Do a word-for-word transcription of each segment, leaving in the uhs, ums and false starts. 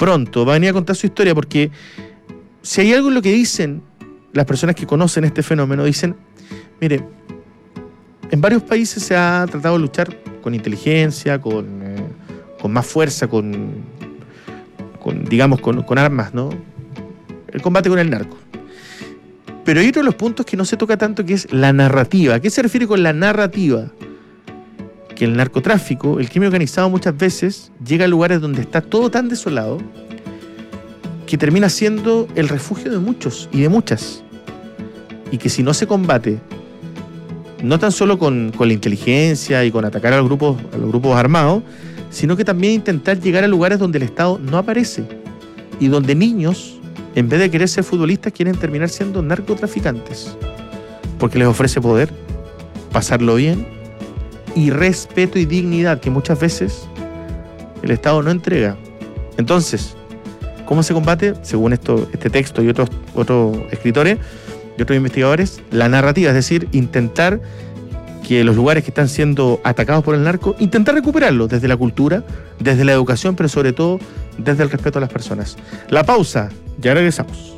pronto, va a venir a contar su historia, porque si hay algo en lo que dicen las personas que conocen este fenómeno, dicen, mire, en varios países se ha tratado de luchar con inteligencia, con, eh, con más fuerza, con, con digamos, con, con armas, ¿no? El combate con el narco. Pero hay otro de los puntos que no se toca tanto, que es la narrativa. ¿A qué se refiere con la narrativa? Que el narcotráfico, el crimen organizado, muchas veces llega a lugares donde está todo tan desolado que termina siendo el refugio de muchos y de muchas. Y que si no se combate, no tan solo con, con la inteligencia y con atacar a los grupos, a los grupos armados, sino que también intentar llegar a lugares donde el Estado no aparece y donde niños, en vez de querer ser futbolistas, quieren terminar siendo narcotraficantes, porque les ofrece poder, pasarlo bien y respeto y dignidad que muchas veces el Estado no entrega. Entonces, ¿cómo se combate? Según esto, este texto y otros, otros escritores y otros investigadores, la narrativa, es decir, intentar que los lugares que están siendo atacados por el narco, intentar recuperarlos desde la cultura, desde la educación, pero sobre todo desde el respeto a las personas. La pausa, ya regresamos.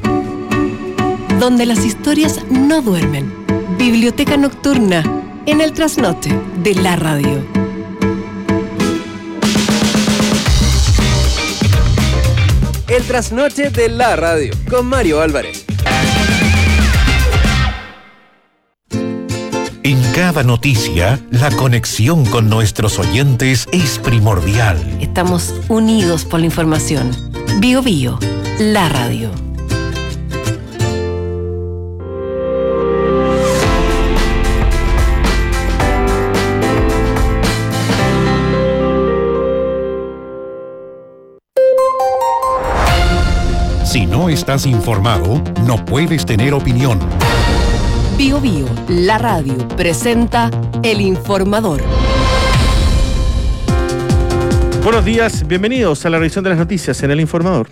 Donde las historias no duermen. Biblioteca Nocturna, en el trasnoche de la radio. El trasnoche de la radio, con Mario Álvarez. En cada noticia, la conexión con nuestros oyentes es primordial. Estamos unidos por la información. Bio Bio, la radio. Si no estás informado, no puedes tener opinión. Bio Bio, la radio, presenta El Informador. Buenos días, bienvenidos a la revisión de las noticias en El Informador.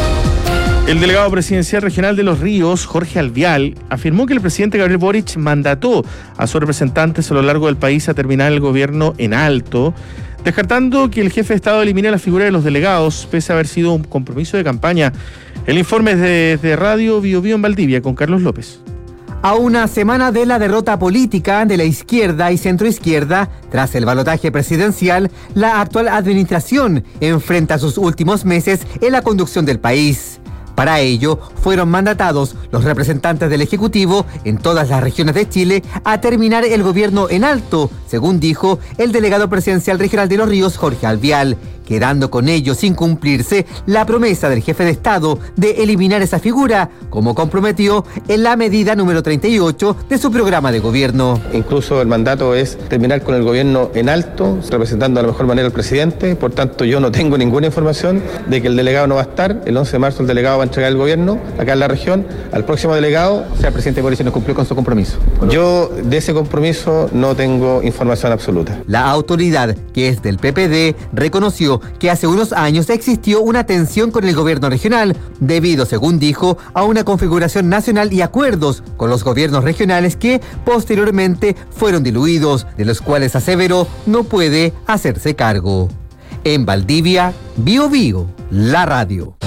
El delegado presidencial regional de Los Ríos, Jorge Alvial, afirmó que el presidente Gabriel Boric mandató a sus representantes a lo largo del país a terminar el gobierno en alto, descartando que el jefe de Estado elimine la figura de los delegados, pese a haber sido un compromiso de campaña. El informe es de, de Radio Bio Bio en Valdivia, con Carlos López. A una semana de la derrota política de la izquierda y centroizquierda, tras el balotaje presidencial, la actual administración enfrenta sus últimos meses en la conducción del país. Para ello, fueron mandatados los representantes del Ejecutivo en todas las regiones de Chile a terminar el gobierno en alto, según dijo el delegado presidencial regional de Los Ríos, Jorge Alvial, quedando con ello sin cumplirse la promesa del jefe de Estado de eliminar esa figura, como comprometió en la medida número treinta y ocho de su programa de gobierno. Incluso el mandato es terminar con el gobierno en alto, representando de la mejor manera al presidente. Por tanto, yo no tengo ninguna información de que el delegado no va a estar. El once de marzo el delegado va a entregar el gobierno acá en la región al próximo delegado. O sea, el presidente Boric no cumplió con su compromiso. Yo de ese compromiso no tengo información absoluta. La autoridad, que es del P P D, reconoció que hace unos años existió una tensión con el gobierno regional, debido, según dijo, a una configuración nacional y acuerdos con los gobiernos regionales que posteriormente fueron diluidos, de los cuales aseveró no puede hacerse cargo. En Valdivia, Bio Bio, la radio.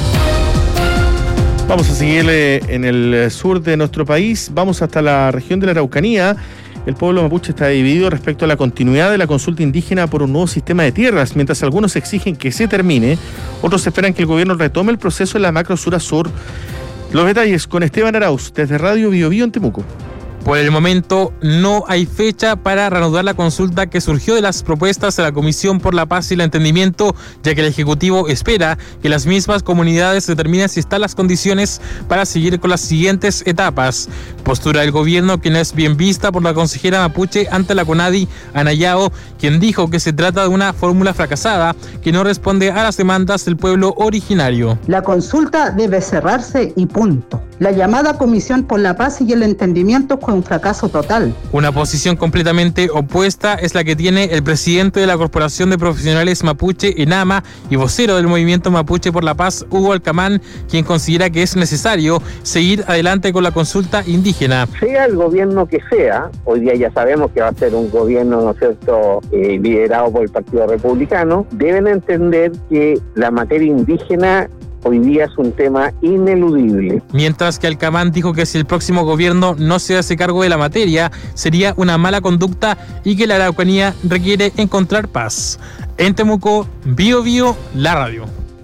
Vamos a seguirle en el sur de nuestro país, vamos hasta la región de la Araucanía. El pueblo mapuche está dividido respecto a la continuidad de la consulta indígena por un nuevo sistema de tierras. Mientras algunos exigen que se termine, otros esperan que el gobierno retome el proceso en la macrosura sur. Los detalles con Esteban Arauz, desde Radio Bio Bio en Temuco. Por el momento no hay fecha para reanudar la consulta que surgió de las propuestas de la Comisión por la Paz y el Entendimiento, ya que el Ejecutivo espera que las mismas comunidades determinen si están las condiciones para seguir con las siguientes etapas. Postura del gobierno que no es bien vista por la consejera mapuche ante la CONADI, Ana Yao, quien dijo que se trata de una fórmula fracasada que no responde a las demandas del pueblo originario. La consulta debe cerrarse y punto. La llamada Comisión por la Paz y el Entendimiento fue un fracaso total. Una posición completamente opuesta es la que tiene el presidente de la Corporación de Profesionales Mapuche, ENAMA, y vocero del Movimiento Mapuche por la Paz, Hugo Alcamán, quien considera que es necesario seguir adelante con la consulta indígena. Sea el gobierno que sea, hoy día ya sabemos que va a ser un gobierno, ¿no es cierto?, eh, liderado por el Partido Republicano, deben entender que la materia indígena hoy día es un tema ineludible. Mientras que Alcamán dijo que si el próximo gobierno no se hace cargo de la materia, sería una mala conducta y que la Araucanía requiere encontrar paz. En Temuco, Bio Bio, la radio.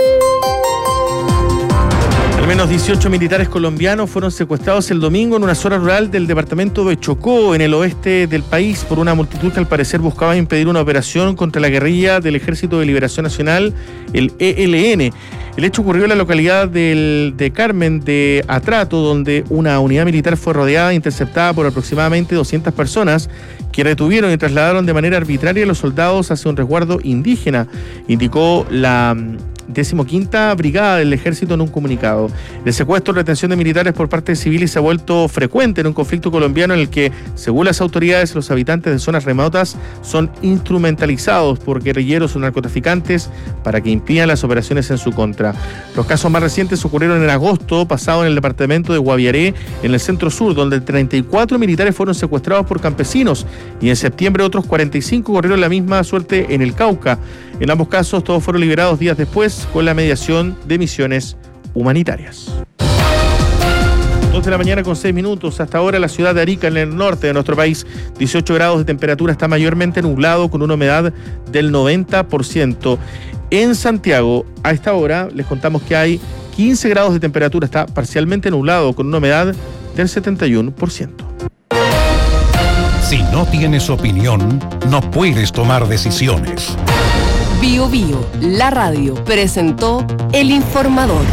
Al menos dieciocho militares colombianos fueron secuestrados el domingo en una zona rural del departamento de Chocó, en el oeste del país, por una multitud que al parecer buscaba impedir una operación contra la guerrilla del Ejército de Liberación Nacional, el E L N. El hecho ocurrió en la localidad del, de Carmen de Atrato, donde una unidad militar fue rodeada e interceptada por aproximadamente doscientas personas que retuvieron y trasladaron de manera arbitraria a los soldados hacia un resguardo indígena, indicó la decimoquinta Brigada del Ejército en un comunicado. El secuestro y retención de militares por parte de civiles se ha vuelto frecuente en un conflicto colombiano en el que, según las autoridades, los habitantes de zonas remotas son instrumentalizados por guerrilleros o narcotraficantes para que impidan las operaciones en su contra. Los casos más recientes ocurrieron en agosto pasado en el departamento de Guaviaré, en el centro sur, donde treinta y cuatro militares fueron secuestrados por campesinos, y en septiembre otros cuarenta y cinco corrieron la misma suerte en el Cauca. En ambos casos todos fueron liberados días después con la mediación de misiones humanitarias. dos de la mañana con seis minutos. Hasta ahora la ciudad de Arica, en el norte de nuestro país, dieciocho grados de temperatura, está mayormente nublado con una humedad del noventa por ciento. En Santiago, a esta hora, les contamos que hay quince grados de temperatura, está parcialmente nublado con una humedad del setenta y uno por ciento. Si no tienes opinión, no puedes tomar decisiones. Bio Bio, la radio, presentó El Informador.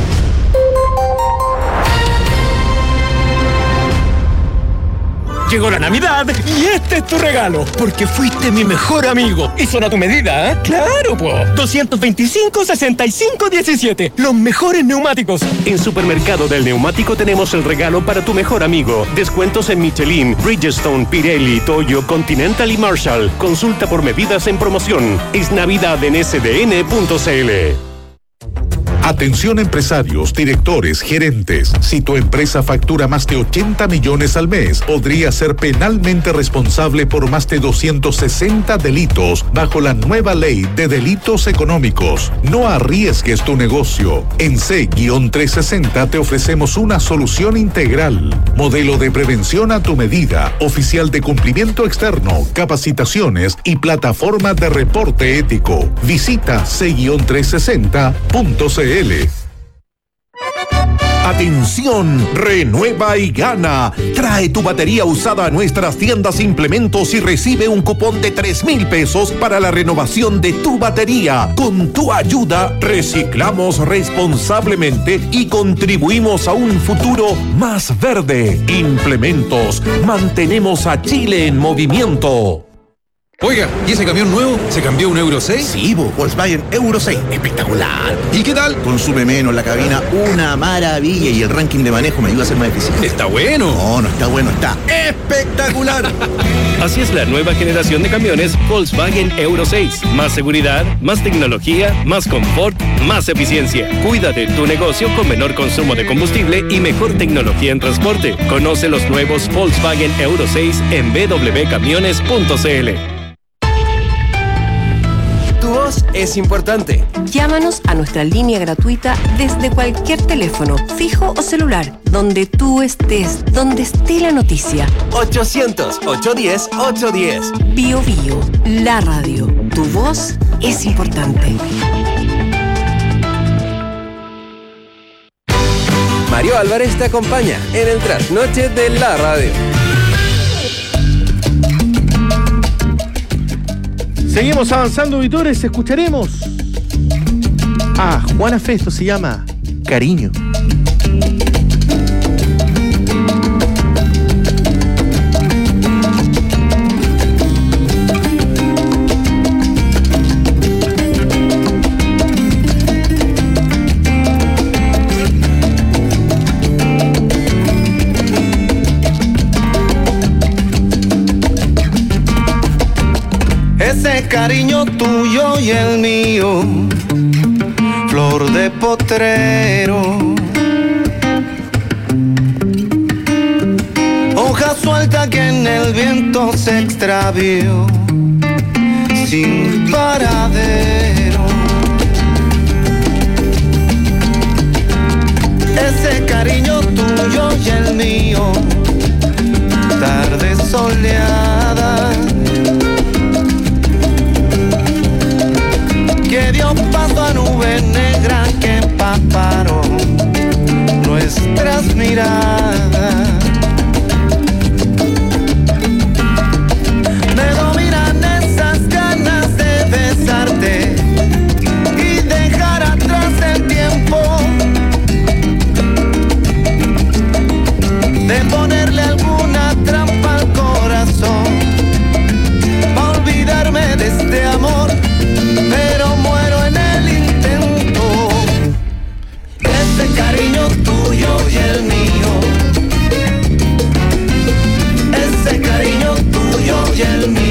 Llegó la Navidad y este es tu regalo, porque fuiste mi mejor amigo. Y son a tu medida, ¿eh? ¡Claro, po! doscientos veinticinco, sesenta y cinco, diecisiete. Los mejores neumáticos. En Supermercado del Neumático tenemos el regalo para tu mejor amigo. Descuentos en Michelin, Bridgestone, Pirelli, Toyo, Continental y Marshall. Consulta por medidas en promoción. Es Navidad en S D N punto C L. Atención empresarios, directores, gerentes. Si tu empresa factura más de ochenta millones al mes, podría ser penalmente responsable por más de doscientos sesenta delitos bajo la nueva ley de delitos económicos. No arriesgues tu negocio. En C trescientos sesenta te ofrecemos una solución integral. Modelo de prevención a tu medida, oficial de cumplimiento externo, capacitaciones y plataforma de reporte ético. Visita C trescientos sesenta punto C L. Atención, renueva y gana. Trae tu batería usada a nuestras tiendas Implementos y recibe un cupón de tres mil pesos para la renovación de tu batería. Con tu ayuda, reciclamos responsablemente y contribuimos a un futuro más verde. Implementos, mantenemos a Chile en movimiento. Oiga, ¿y ese camión nuevo? ¿Se cambió un Euro seis? Sí, bo, Volkswagen Euro seis. Espectacular. ¿Y qué tal? Consume menos la cabina, una maravilla. Y el ranking de manejo me ayuda a ser más eficiente. ¿Está bueno? No, no está bueno, está espectacular. Así es la nueva generación de camiones Volkswagen Euro seis. Más seguridad, más tecnología, más confort, más eficiencia. Cuida de tu negocio con menor consumo de combustible y mejor tecnología en transporte. Conoce los nuevos Volkswagen Euro seis en b w camiones punto c l. Tu voz es importante. Llámanos a nuestra línea gratuita desde cualquier teléfono, fijo o celular, donde tú estés, donde esté la noticia. ochocientos, ochocientos diez, ochocientos diez. Bio Bio, la radio. Tu voz es importante. Mario Álvarez te acompaña en el trasnoche de la radio. Seguimos avanzando, auditores. Escucharemos a Juana Festo, se llama Cariño. cariño tuyo y el mío, flor de potrero, hoja suelta que en el viento se extravió, sin paradero. Ese cariño tuyo y el mío, tarde soleada, que dio paso a nubes negras que empaparon nuestras miradas. Me dominan esas ganas de besarte y dejar atrás el tiempo, de ponerle alguna trampa al corazón, pa' olvidarme de este amor, pero muero en el intento. Ese cariño tuyo y el mío, ese cariño tuyo y el mío.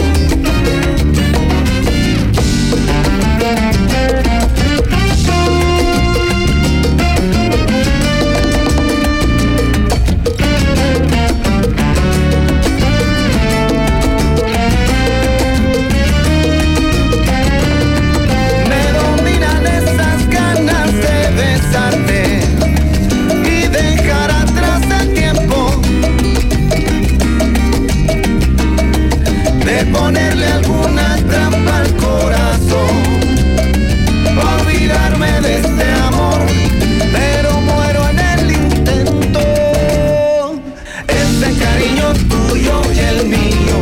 Y dejar atrás el tiempo, de ponerle alguna trampa al corazón, pa' olvidarme de este amor, pero muero en el intento. Ese cariño tuyo y el mío,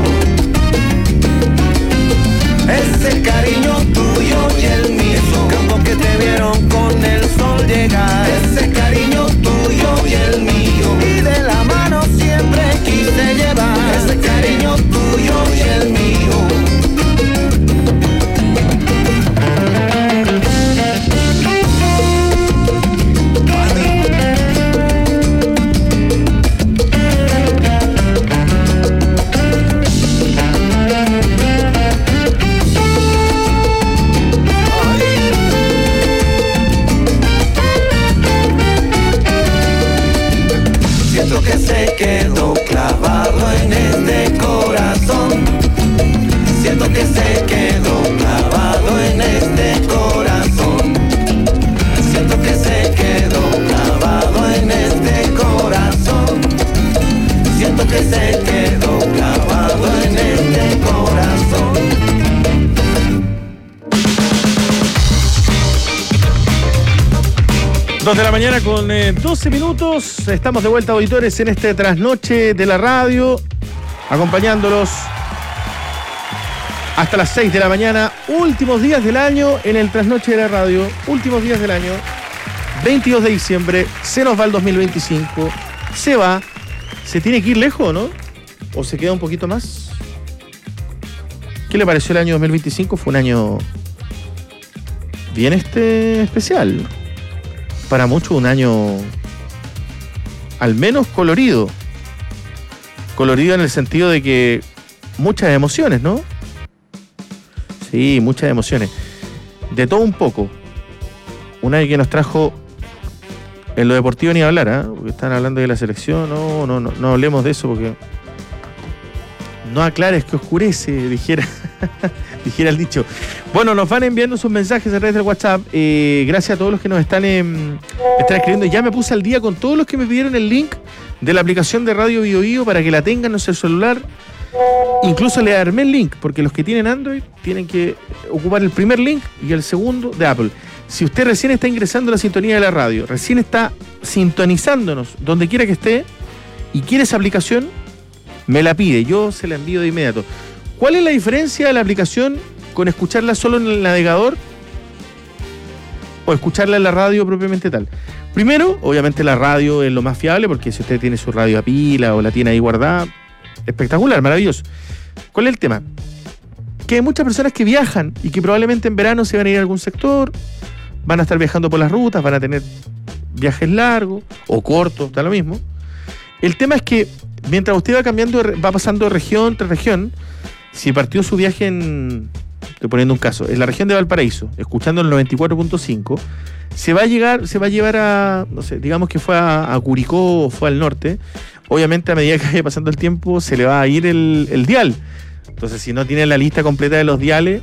ese cariño tuyo y el mío, esos campos que te vieron con el sol llegar, ese cariño tuyo y el mío, y de la mano siempre quise llevar, ese cariño tuyo y el mío. Siento que se quedó clavado en este corazón, siento que se quedó clavado en este corazón, siento que se quedó clavado en este corazón, siento que se quedó clavado en este corazón. Dos de la mañana con eh, doce minutos. Estamos de vuelta, auditores, en este trasnoche de la radio, acompañándolos hasta las seis de la mañana. Últimos días del año en el trasnoche de la radio. Últimos días del año. veintidós de diciembre. Se nos va el dos mil veinticinco. Se va. ¿Se tiene que ir lejos, no? ¿O se queda un poquito más? ¿Qué le pareció el año dos mil veinticinco? Fue un año bien este especial. Para muchos un año al menos colorido. Colorido en el sentido de que muchas emociones, ¿no? Sí, muchas emociones. De todo un poco. Un año que nos trajo, en lo deportivo ni hablar, ¿eh? Porque están hablando de la selección. No, no, no, no hablemos de eso porque no aclares que oscurece, dijera, dijera el dicho. Bueno, nos van enviando sus mensajes a través del WhatsApp. Eh, gracias a todos los que nos están, eh, están escribiendo. Ya me puse al día con todos los que me pidieron el link de la aplicación de Radio Bio Bio para que la tengan en su celular. Incluso le armé el link, porque los que tienen Android tienen que ocupar el primer link y el segundo de Apple. Si usted recién está ingresando a la sintonía de la radio, recién está sintonizándonos donde quiera que esté y quiere esa aplicación, me la pide, yo se la envío de inmediato. ¿Cuál es la diferencia de la aplicación con escucharla solo en el navegador o escucharla en la radio propiamente tal? Primero, obviamente la radio es lo más fiable, porque si usted tiene su radio a pila o la tiene ahí guardada, espectacular, maravilloso. ¿Cuál es el tema? Que hay muchas personas que viajan y que probablemente en verano se van a ir a algún sector, van a estar viajando por las rutas, van a tener viajes largos o cortos, da lo mismo. El tema es que mientras usted va cambiando, va pasando de región tras región, si partió su viaje en, estoy poniendo un caso, en la región de Valparaíso, escuchando el noventa y cuatro punto cinco, se va a llegar, se va a llevar a, no sé, digamos que fue a, a Curicó o fue al norte. Obviamente, a medida que vaya pasando el tiempo, se le va a ir el, el dial. Entonces, si no tiene la lista completa de los diales,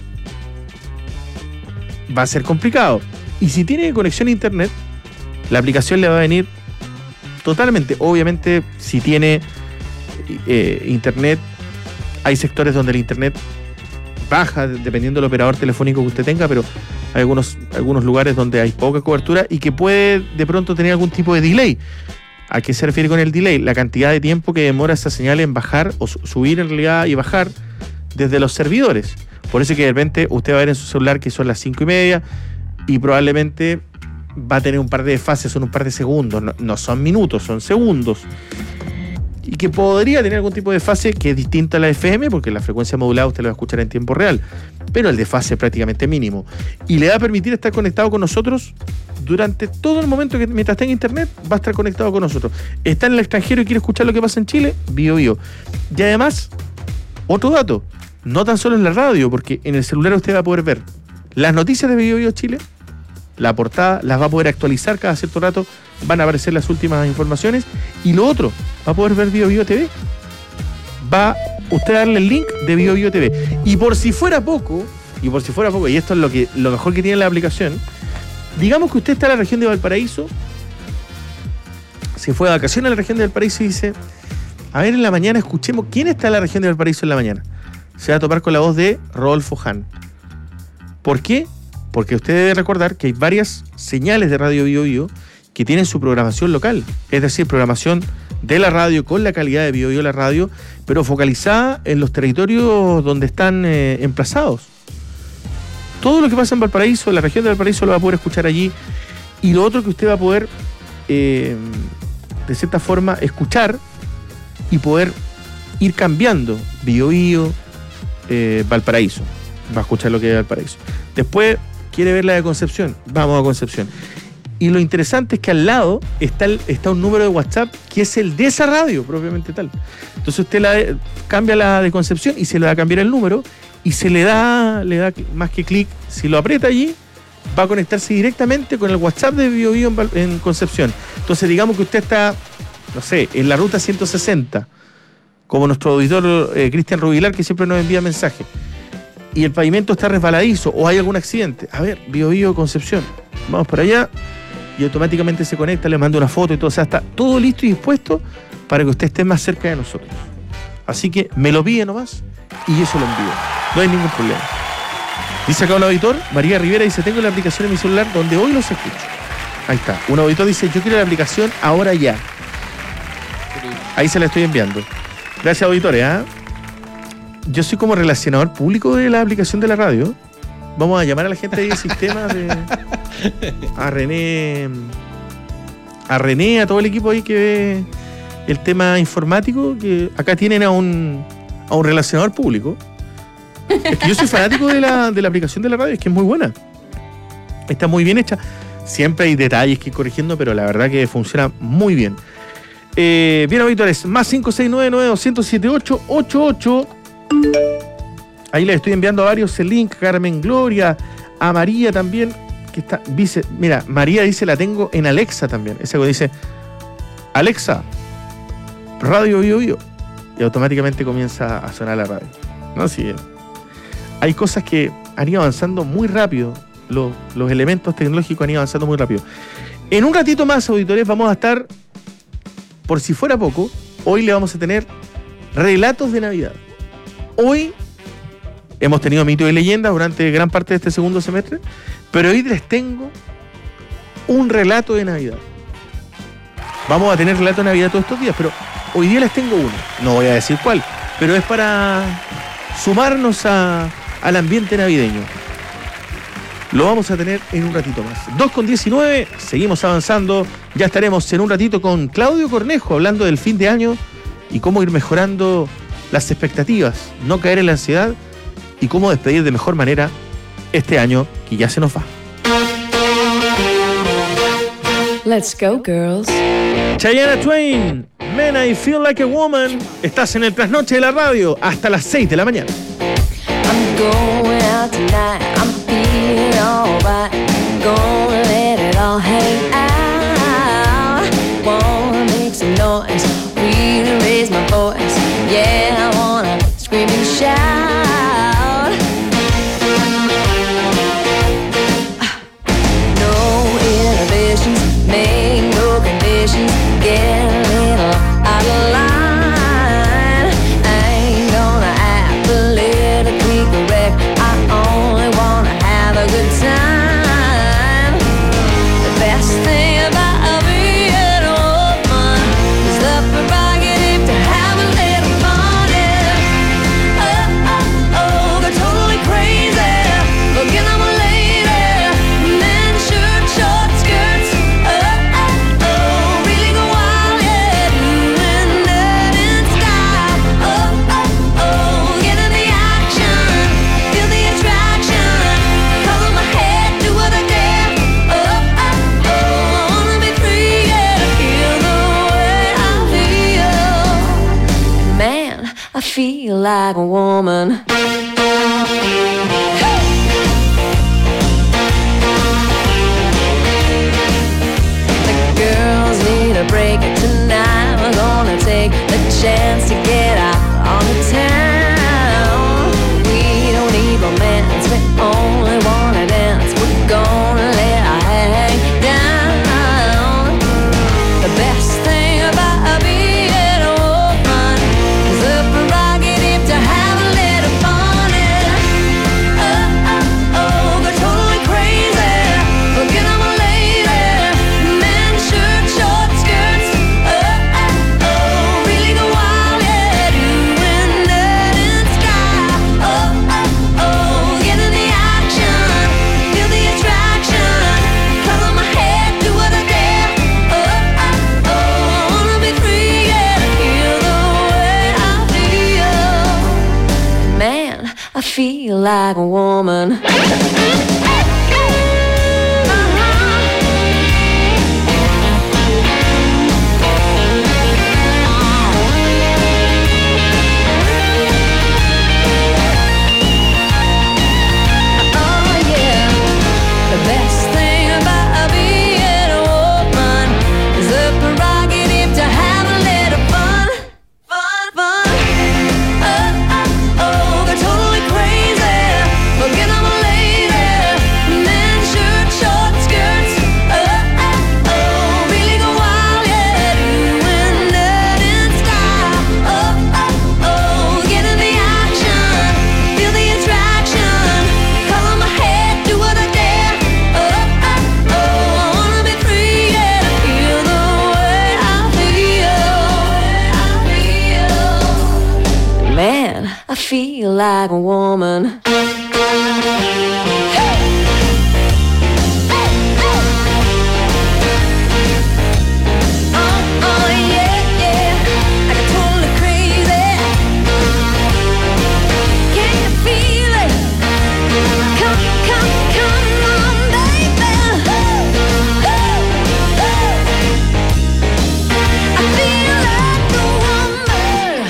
va a ser complicado. Y si tiene conexión a internet, la aplicación le va a venir totalmente. Obviamente, si tiene eh, internet, hay sectores donde el internet baja, dependiendo del operador telefónico que usted tenga, pero hay algunos, algunos lugares donde hay poca cobertura y que puede de pronto tener algún tipo de delay. ¿A qué se refiere con el delay? La cantidad de tiempo que demora esa señal en bajar o subir en realidad y bajar desde los servidores. Por eso que de repente usted va a ver en su celular que son las cinco y media y probablemente va a tener un par de desfases, son un par de segundos, no, no son minutos, son segundos. Y que podría tener algún tipo de fase que es distinta a la F M, porque la frecuencia modulada usted la va a escuchar en tiempo real, pero el desfase es prácticamente mínimo. Y le va a permitir estar conectado con nosotros durante todo el momento que mientras tenga internet, va a estar conectado con nosotros. Está en el extranjero y quiere escuchar lo que pasa en Chile, Bio Bio. Y además, otro dato, no tan solo en la radio, porque en el celular usted va a poder ver las noticias de Bio Bio Chile, la portada, las va a poder actualizar cada cierto rato, van a aparecer las últimas informaciones, y lo otro, va a poder ver Bio Bio T V. Va usted a darle el link de Bio Bio T V. Y por si fuera poco, y por si fuera poco, y esto es lo que lo mejor que tiene la aplicación, digamos que usted está en la región de Valparaíso, se fue de vacaciones a la región de Valparaíso y dice, a ver, en la mañana escuchemos quién está en la región de Valparaíso en la mañana. Se va a topar con la voz de Rodolfo Hahn. ¿Por qué? Porque usted debe recordar que hay varias señales de Radio Bio Bio que tienen su programación local, es decir, programación de la radio con la calidad de Bio Bio la radio, pero focalizada en los territorios donde están eh, emplazados. Todo lo que pasa en Valparaíso, en la región de Valparaíso, lo va a poder escuchar allí. Y lo otro que usted va a poder, eh, de cierta forma, escuchar y poder ir cambiando Bio Bio, eh, Valparaíso. Va a escuchar lo que es Valparaíso. Después quiere ver la de Concepción, vamos a Concepción. Y lo interesante es que al lado está, el, está un número de WhatsApp que es el de esa radio, propiamente tal. Entonces usted la de, cambia la de Concepción y se le va a cambiar el número y se le da, le da más que clic. Si lo aprieta allí, va a conectarse directamente con el WhatsApp de Bio Bio en, en Concepción. Entonces digamos que usted está, no sé, en la ruta ciento sesenta, como nuestro auditor eh, Cristian Rubilar, que siempre nos envía mensajes, y el pavimento está resbaladizo o hay algún accidente. A ver, Bio Bio Concepción, vamos para allá. Y automáticamente se conecta, le manda una foto y todo. O sea, está todo listo y dispuesto para que usted esté más cerca de nosotros. Así que me lo pide nomás y yo se lo envío. No hay ningún problema. Dice acá un auditor, María Rivera, dice, tengo la aplicación en mi celular donde hoy los escucho. Ahí está. Un auditor dice, yo quiero la aplicación ahora ya. Ahí se la estoy enviando. Gracias, auditores. ¿eh? Yo soy como relacionador público de la aplicación de la radio. Vamos a llamar a la gente de sistemas de... a René a René, a todo el equipo ahí que ve el tema informático, que acá tienen a un a un relacionador público. Es que yo soy fanático de la, de la aplicación de la radio, es que es muy buena, está muy bien hecha, siempre hay detalles que ir corrigiendo, pero la verdad que funciona muy bien. Eh, bien, auditores, más cinco seis nueve nueve dos cero siete ocho ocho ocho. Ahí les estoy enviando a varios el link, Carmen Gloria, a María también, que está, dice, mira, María dice, la tengo en Alexa también. Ese que dice, Alexa, Radio Bio Bio, y automáticamente comienza a sonar la radio. ¿No? Sí, hay cosas que han ido avanzando muy rápido, los, los elementos tecnológicos han ido avanzando muy rápido. En un ratito más, auditores, vamos a estar, por si fuera poco, hoy le vamos a tener relatos de Navidad. Hoy hemos tenido mito y leyenda durante gran parte de este segundo semestre, pero hoy les tengo un relato de Navidad. Vamos a tener relato de Navidad todos estos días, pero hoy día les tengo uno. No voy a decir cuál, pero es para sumarnos a, al ambiente navideño. Lo vamos a tener en un ratito más. dos con diecinueve, seguimos avanzando. Ya estaremos en un ratito con Claudio Cornejo hablando del fin de año y cómo ir mejorando las expectativas, no caer en la ansiedad y cómo despedir de mejor manera este año que ya se nos va. Let's go, girls. Chayana Twain, Man, I Feel Like a Woman. Estás en el trasnoche de la radio hasta las seis de la mañana. I'm going out tonight. I'm feeling alright. Gonna let it all hang out. Wanna make some noise, really raise my voice. Yeah, I wanna scream and shout. No inhibitions, make no conditions. Get a little out of line. I ain't gonna act politically correct. I only wanna have a good time. The best thing about being a woman is the prerogative to have a little fun. Yeah. Oh, oh, oh, they're totally crazy. Looking at my lady. Men, shirt, short skirts. Oh, oh, oh, really go wild, yeah. Doing that in style. Oh, oh, oh, get in the action. Feel the attraction. Color my head, do what I dare. Oh, oh, oh, I wanna be free, yeah. Feel the way I feel. Man, I feel like a woman. The girls need a break tonight. We're gonna take the chance to get out on the town. We don't need romance, we only wanna dance. We're gonna let our hang down. The best thing about being a woman is the prerogative to have a little fun. Yeah. Oh, oh, oh, they're totally crazy. Looking at my lady. Men, shirt, short skirts. Oh, oh, oh, really go wild, yeah. Doing that in style. Oh, oh, oh, get in the action. Feel the attraction. Color my head, do what I dare. Oh, oh, oh, I wanna be free, yeah. Feel the way I feel. Man, I feel like a woman. Oh yeah, the best thing about being a woman is the prerogative to have a little fun, fun, fun. Oh, oh, oh, they're totally crazy. Looking at my lady. Men, shirt, short skirts. Oh, oh, oh, really go wild, yeah. Doing that in style. Oh, oh, oh, get in the action. Feel the attraction. Color my head, do what I dare. Oh, oh, oh, I wanna be free, yeah. Feel the way I feel. Man, I feel like a woman. Oh, oh, yeah, yeah. I get totally crazy. Can you feel it? Come, come, come on, baby. I feel like a woman.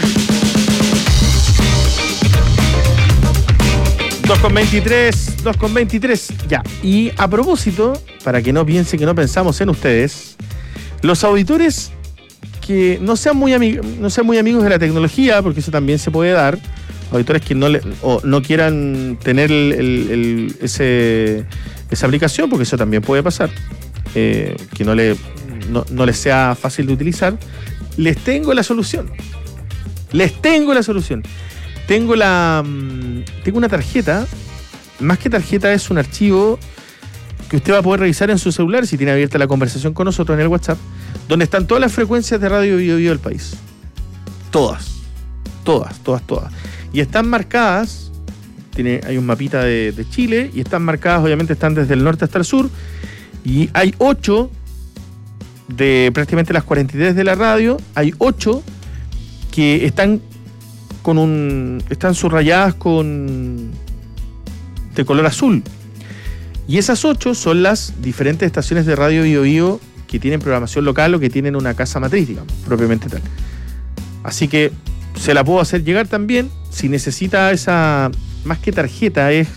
dos con veintitrés, dos con veintitrés. Ya. Y a propósito, para que no piensen que no pensamos en ustedes, los auditores que no sean muy, ami- no sean muy amigos de la tecnología, porque eso también se puede dar, auditores que no, le, o no quieran tener el, el, el- ese, esa aplicación, porque eso también puede pasar, eh, que no, le, no, no les sea fácil de utilizar, les tengo la solución. Les tengo la solución. Tengo la mm, tengo una tarjeta, más que tarjeta es un archivo que usted va a poder revisar en su celular si tiene abierta la conversación con nosotros en el WhatsApp, donde están todas las frecuencias de Radio Bio Bio del país. Todas, todas, todas, todas. Y están marcadas, tiene, hay un mapita de, de Chile, y están marcadas, obviamente están desde el norte hasta el sur, y hay ocho de prácticamente las cuarenta y tres de la radio, hay ocho que están con un están subrayadas con de color azul. Y esas ocho son las diferentes estaciones de Radio Bio Bio que tienen programación local o que tienen una casa matriz, digamos, propiamente tal. Así que se la puedo hacer llegar también. Si necesita esa, más que tarjeta, es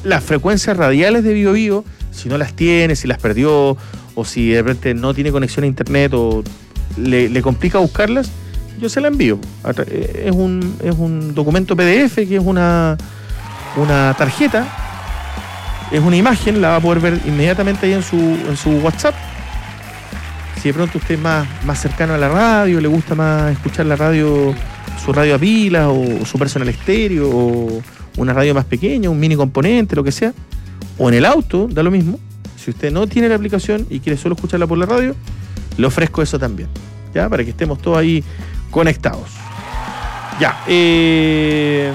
las frecuencias radiales de Bio Bio, si no las tiene, si las perdió, o si de repente no tiene conexión a internet o le, le complica buscarlas, yo se la envío. Es un, es un documento P D F que es una, una tarjeta, es una imagen, la va a poder ver inmediatamente ahí en su, en su WhatsApp. Si de pronto usted es más, más cercano a la radio, le gusta más escuchar la radio, su radio a pila o su personal estéreo o una radio más pequeña, un mini componente, lo que sea, o en el auto, da lo mismo. Si usted no tiene la aplicación y quiere solo escucharla por la radio, le ofrezco eso también, ya, para que estemos todos ahí conectados. Ya, eh...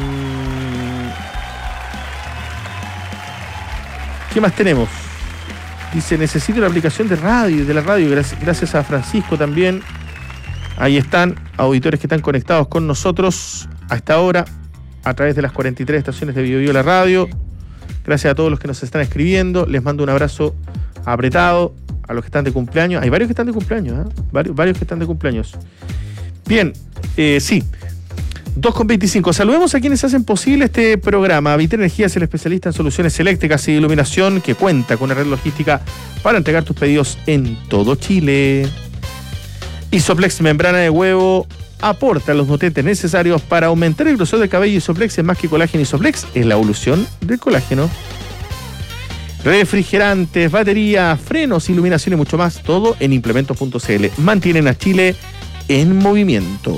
¿qué más tenemos? Dice, necesito la aplicación de radio, de la radio, gracias, gracias a Francisco también. Ahí están, auditores que están conectados con nosotros a esta hora, a través de las cuarenta y tres estaciones de Bio Bio la radio. Gracias a todos los que nos están escribiendo. Les mando un abrazo apretado a los que están de cumpleaños. Hay varios que están de cumpleaños, ¿eh? Varios, varios que están de cumpleaños. Bien, eh, sí. dos con veinticinco. Saludemos a quienes hacen posible este programa. Vital Energía es el especialista en soluciones eléctricas y iluminación que cuenta con una red logística para entregar tus pedidos en todo Chile. Isoplex membrana de huevo aporta los nutrientes necesarios para aumentar el grosor del cabello. Isoplex es más que colágeno. Isoplex es la evolución del colágeno. Refrigerantes, batería, frenos, iluminación y mucho más, todo en implementos punto c l. Mantienen a Chile en movimiento.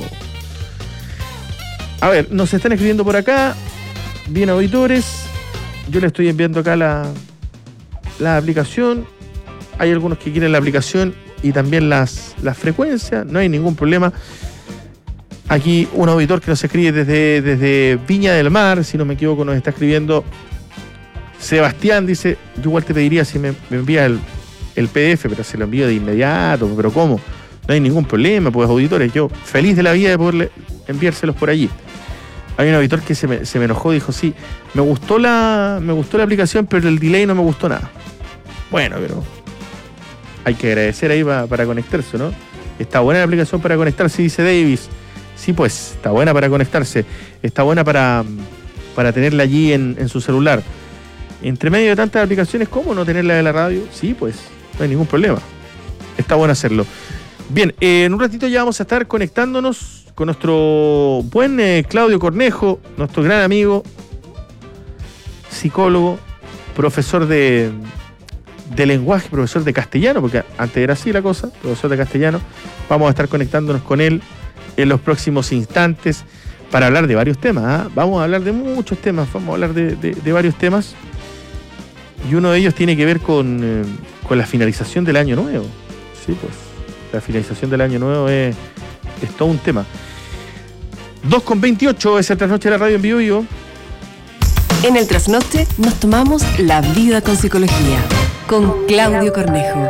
A ver, nos están escribiendo por acá, bien auditores. Yo le estoy enviando acá la, la aplicación. Hay algunos que quieren la aplicación y también las, las frecuencias, no hay ningún problema. Aquí un auditor que nos escribe desde, desde Viña del Mar, si no me equivoco, nos está escribiendo Sebastián, dice, yo igual te pediría si me, me envía el, el P D F, pero se lo envío de inmediato, pero ¿cómo? No hay ningún problema, pues auditores, yo feliz de la vida de poderle enviárselos por allí. Hay un auditor que se me, se me enojó, dijo, sí, me gustó la me gustó la aplicación, pero el delay no me gustó nada. Bueno, pero hay que agradecer ahí para, para conectarse, ¿no? Está buena la aplicación para conectarse, dice Davis. Sí, pues, está buena para conectarse. Está buena para, para tenerla allí en, en su celular. Entre medio de tantas aplicaciones, ¿cómo no tenerla de la radio? Sí, pues, no hay ningún problema. Está bueno hacerlo. Bien, eh, en un ratito ya vamos a estar conectándonos con nuestro buen eh, Claudio Cornejo, nuestro gran amigo, psicólogo, profesor de, de lenguaje, profesor de castellano, porque antes era así la cosa, profesor de castellano. Vamos a estar conectándonos con él en los próximos instantes para hablar de varios temas, ¿eh? Vamos a hablar de muchos temas, vamos a hablar de, de, de varios temas. Y uno de ellos tiene que ver con, eh, con la finalización del año nuevo. Sí, pues, la finalización del año nuevo es, es todo un tema. dos con veintiocho es el Trasnoche de la radio en Bio Bio. En el Trasnoche nos tomamos la vida con psicología, con Claudio Cornejo.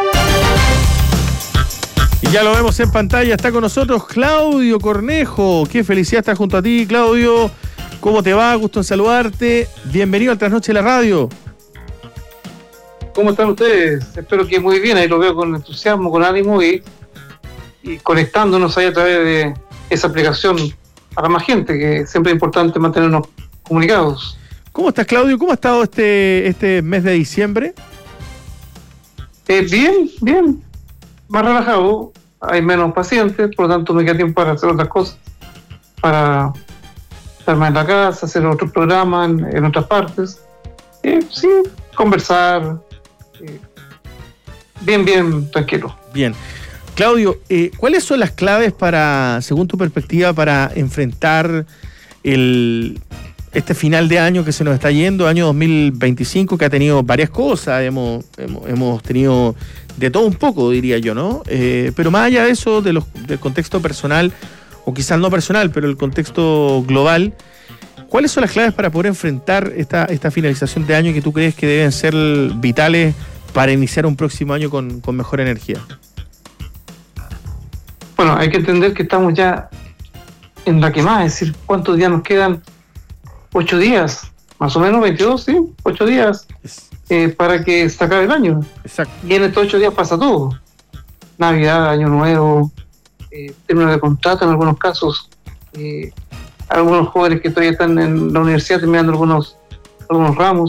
Y ya lo vemos en pantalla, está con nosotros Claudio Cornejo. Qué felicidad estar junto a ti, Claudio. ¿Cómo te va? Gusto en saludarte. Bienvenido al Trasnoche de la radio. ¿Cómo están ustedes? Espero que muy bien, ahí lo veo con entusiasmo, con ánimo y, y conectándonos ahí a través de esa aplicación para más gente, que siempre es importante mantenernos comunicados. ¿Cómo estás, Claudio? ¿Cómo ha estado este, este mes de diciembre? Eh, bien, bien, más relajado, hay menos pacientes, por lo tanto me queda tiempo para hacer otras cosas, para estar más en la casa, hacer otros programas en, en otras partes, eh, sí, conversar. Bien, bien, tranquilo. Bien. Claudio, eh, ¿cuáles son las claves para, según tu perspectiva, para enfrentar el, este final de año que se nos está yendo, año dos mil veinticinco, que ha tenido varias cosas, hemos, hemos, hemos tenido de todo un poco, diría yo, ¿no? Eh, pero más allá de eso, de los, del contexto personal, o quizás no personal, pero el contexto global, ¿cuáles son las claves para poder enfrentar esta, esta finalización de año que tú crees que deben ser vitales para iniciar un próximo año con, con mejor energía? Bueno, hay que entender que estamos ya en la quemada, es decir, ¿cuántos días nos quedan? Ocho días, más o menos veintidós, ¿sí? Ocho días eh, para que se acabe el año. Exacto. Y en estos ocho días pasa todo. Navidad, Año Nuevo, eh, término de contrato en algunos casos, eh, algunos jóvenes que todavía están en la universidad terminando algunos, algunos ramos.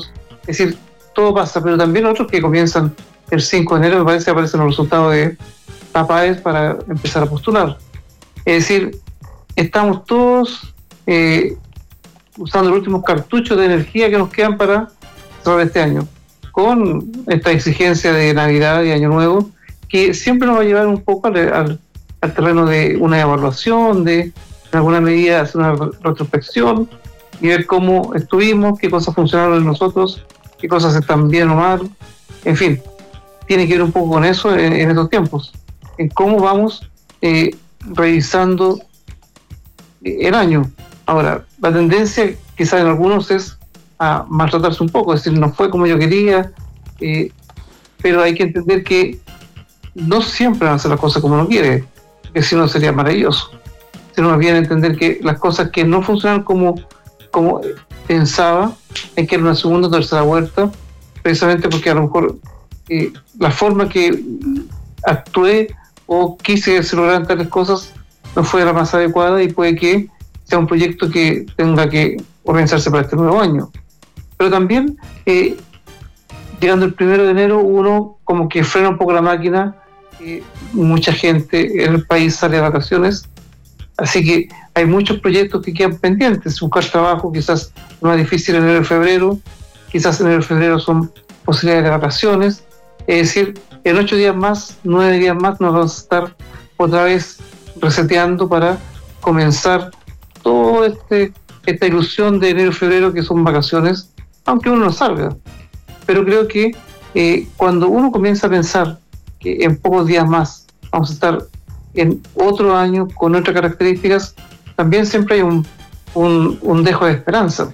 Es decir, todo pasa, pero también otros que comienzan el cinco de enero, me parece, aparecen los resultados de la PAES para empezar a postular. Es decir, estamos todos eh, usando los últimos cartuchos de energía que nos quedan para cerrar este año, con esta exigencia de Navidad y Año Nuevo, que siempre nos va a llevar un poco al, al, al terreno de una evaluación, de en alguna medida hacer una retrospección y ver cómo estuvimos, qué cosas funcionaron en nosotros, qué cosas están bien o mal, en fin, tiene que ver un poco con eso en, en estos tiempos, en cómo vamos eh, revisando el año. Ahora, la tendencia quizás en algunos es a maltratarse un poco, es decir, no fue como yo quería, eh, pero hay que entender que no siempre van a hacer las cosas como uno quiere, porque si no sería maravilloso. Sino más bien entender que las cosas que no funcionan como, como pensaba, hay que ir a una segunda o tercera vuelta, precisamente porque a lo mejor eh, la forma que actué o quise que se lograran tales cosas no fue la más adecuada y puede que sea un proyecto que tenga que organizarse para este nuevo año. Pero también, eh, llegando el primero de enero, uno como que frena un poco la máquina, eh, mucha gente en el país sale de vacaciones, así que hay muchos proyectos que quedan pendientes. Buscar trabajo quizás no es difícil en enero y febrero, quizás en enero y febrero son posibilidades de vacaciones, es decir, en ocho días más, nueve días más nos vamos a estar otra vez reseteando para comenzar toda este, esta ilusión de enero y febrero que son vacaciones, aunque uno no salga. Pero creo que eh, cuando uno comienza a pensar que en pocos días más vamos a estar en otro año con otras características, también siempre hay un, un, un dejo de esperanza.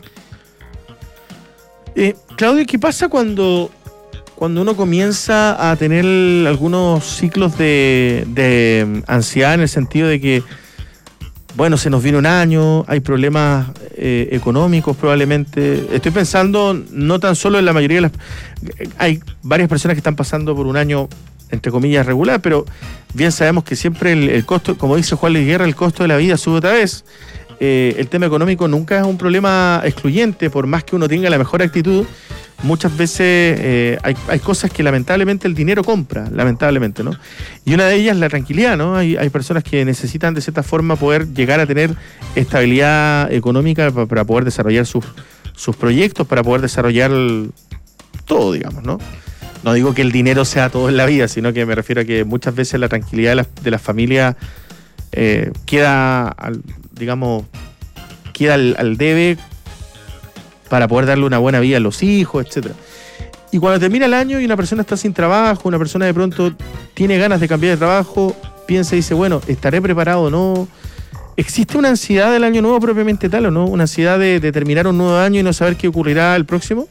Eh, Claudio, ¿qué pasa cuando, cuando uno comienza a tener algunos ciclos de, de ansiedad, en el sentido de que, bueno, se nos viene un año, hay problemas eh, económicos probablemente? Estoy pensando no tan solo en la mayoría de las... Hay varias personas que están pasando por un año, entre comillas, regular, pero bien sabemos que siempre el, el costo, como dice Juan Luis Guerra, el costo de la vida sube otra vez. Eh, el tema económico nunca es un problema excluyente, por más que uno tenga la mejor actitud. Muchas veces eh, hay, hay cosas que lamentablemente el dinero compra, lamentablemente, ¿no? Y una de ellas es la tranquilidad, ¿no? Hay, hay personas que necesitan de cierta forma poder llegar a tener estabilidad económica para, para poder desarrollar sus, sus proyectos, para poder desarrollar todo, digamos, ¿no? No digo que el dinero sea todo en la vida, sino que me refiero a que muchas veces la tranquilidad de las de la familias eh, queda, al, digamos, queda al, al debe para poder darle una buena vida a los hijos, etcétera. Y cuando termina el año y una persona está sin trabajo, una persona de pronto tiene ganas de cambiar de trabajo, piensa y dice, bueno, ¿estaré preparado o no? ¿Existe una ansiedad del año nuevo propiamente tal o no? ¿Una ansiedad de, de terminar un nuevo año y no saber qué ocurrirá el próximo?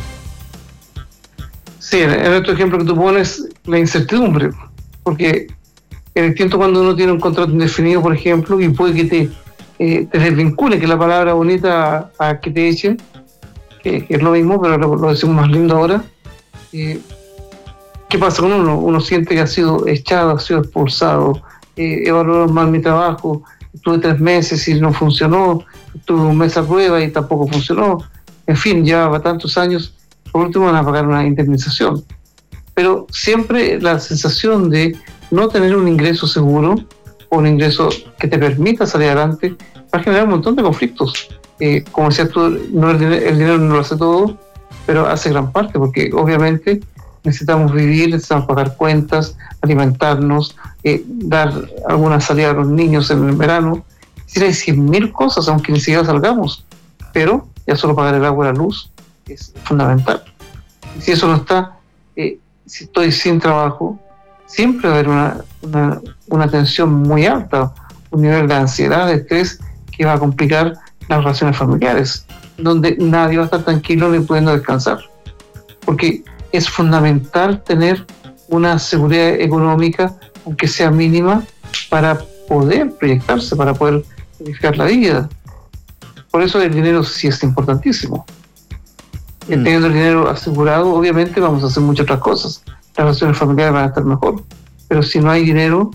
Sí, en el otro ejemplo que tú pones, la incertidumbre, porque es distinto cuando uno tiene un contrato indefinido, por ejemplo, y puede que te, eh, te desvincule, que es la palabra bonita, a, a que te echen, que, que es lo mismo, pero lo, lo decimos más lindo ahora. Eh, ¿Qué pasa con uno? Uno siente que ha sido echado, ha sido expulsado, eh, evaluaron mal mi trabajo, estuve tres meses y no funcionó, estuve un mes a prueba y tampoco funcionó, en fin, llevaba tantos años. Por último van a pagar una indemnización. Pero siempre la sensación de no tener un ingreso seguro o un ingreso que te permita salir adelante va a generar un montón de conflictos. Eh, como decías tú, no el, dinero, el dinero no lo hace todo, pero hace gran parte, porque obviamente necesitamos vivir, necesitamos pagar cuentas, alimentarnos, eh, dar alguna salida a los niños en el verano. Es decir, hay cien mil cosas, aunque ni siquiera salgamos, pero ya solo pagar el agua y la luz es fundamental. Y si eso no está, eh, si estoy sin trabajo, siempre va a haber una, una, una tensión muy alta, un nivel de ansiedad, de estrés que va a complicar las relaciones familiares, donde nadie va a estar tranquilo ni pudiendo descansar. Porque es fundamental tener una seguridad económica, aunque sea mínima, para poder proyectarse, para poder planificar la vida. Por eso el dinero sí es importantísimo. Mm. Teniendo el dinero asegurado, obviamente vamos a hacer muchas otras cosas. Las relaciones familiares van a estar mejor. Pero si no hay dinero,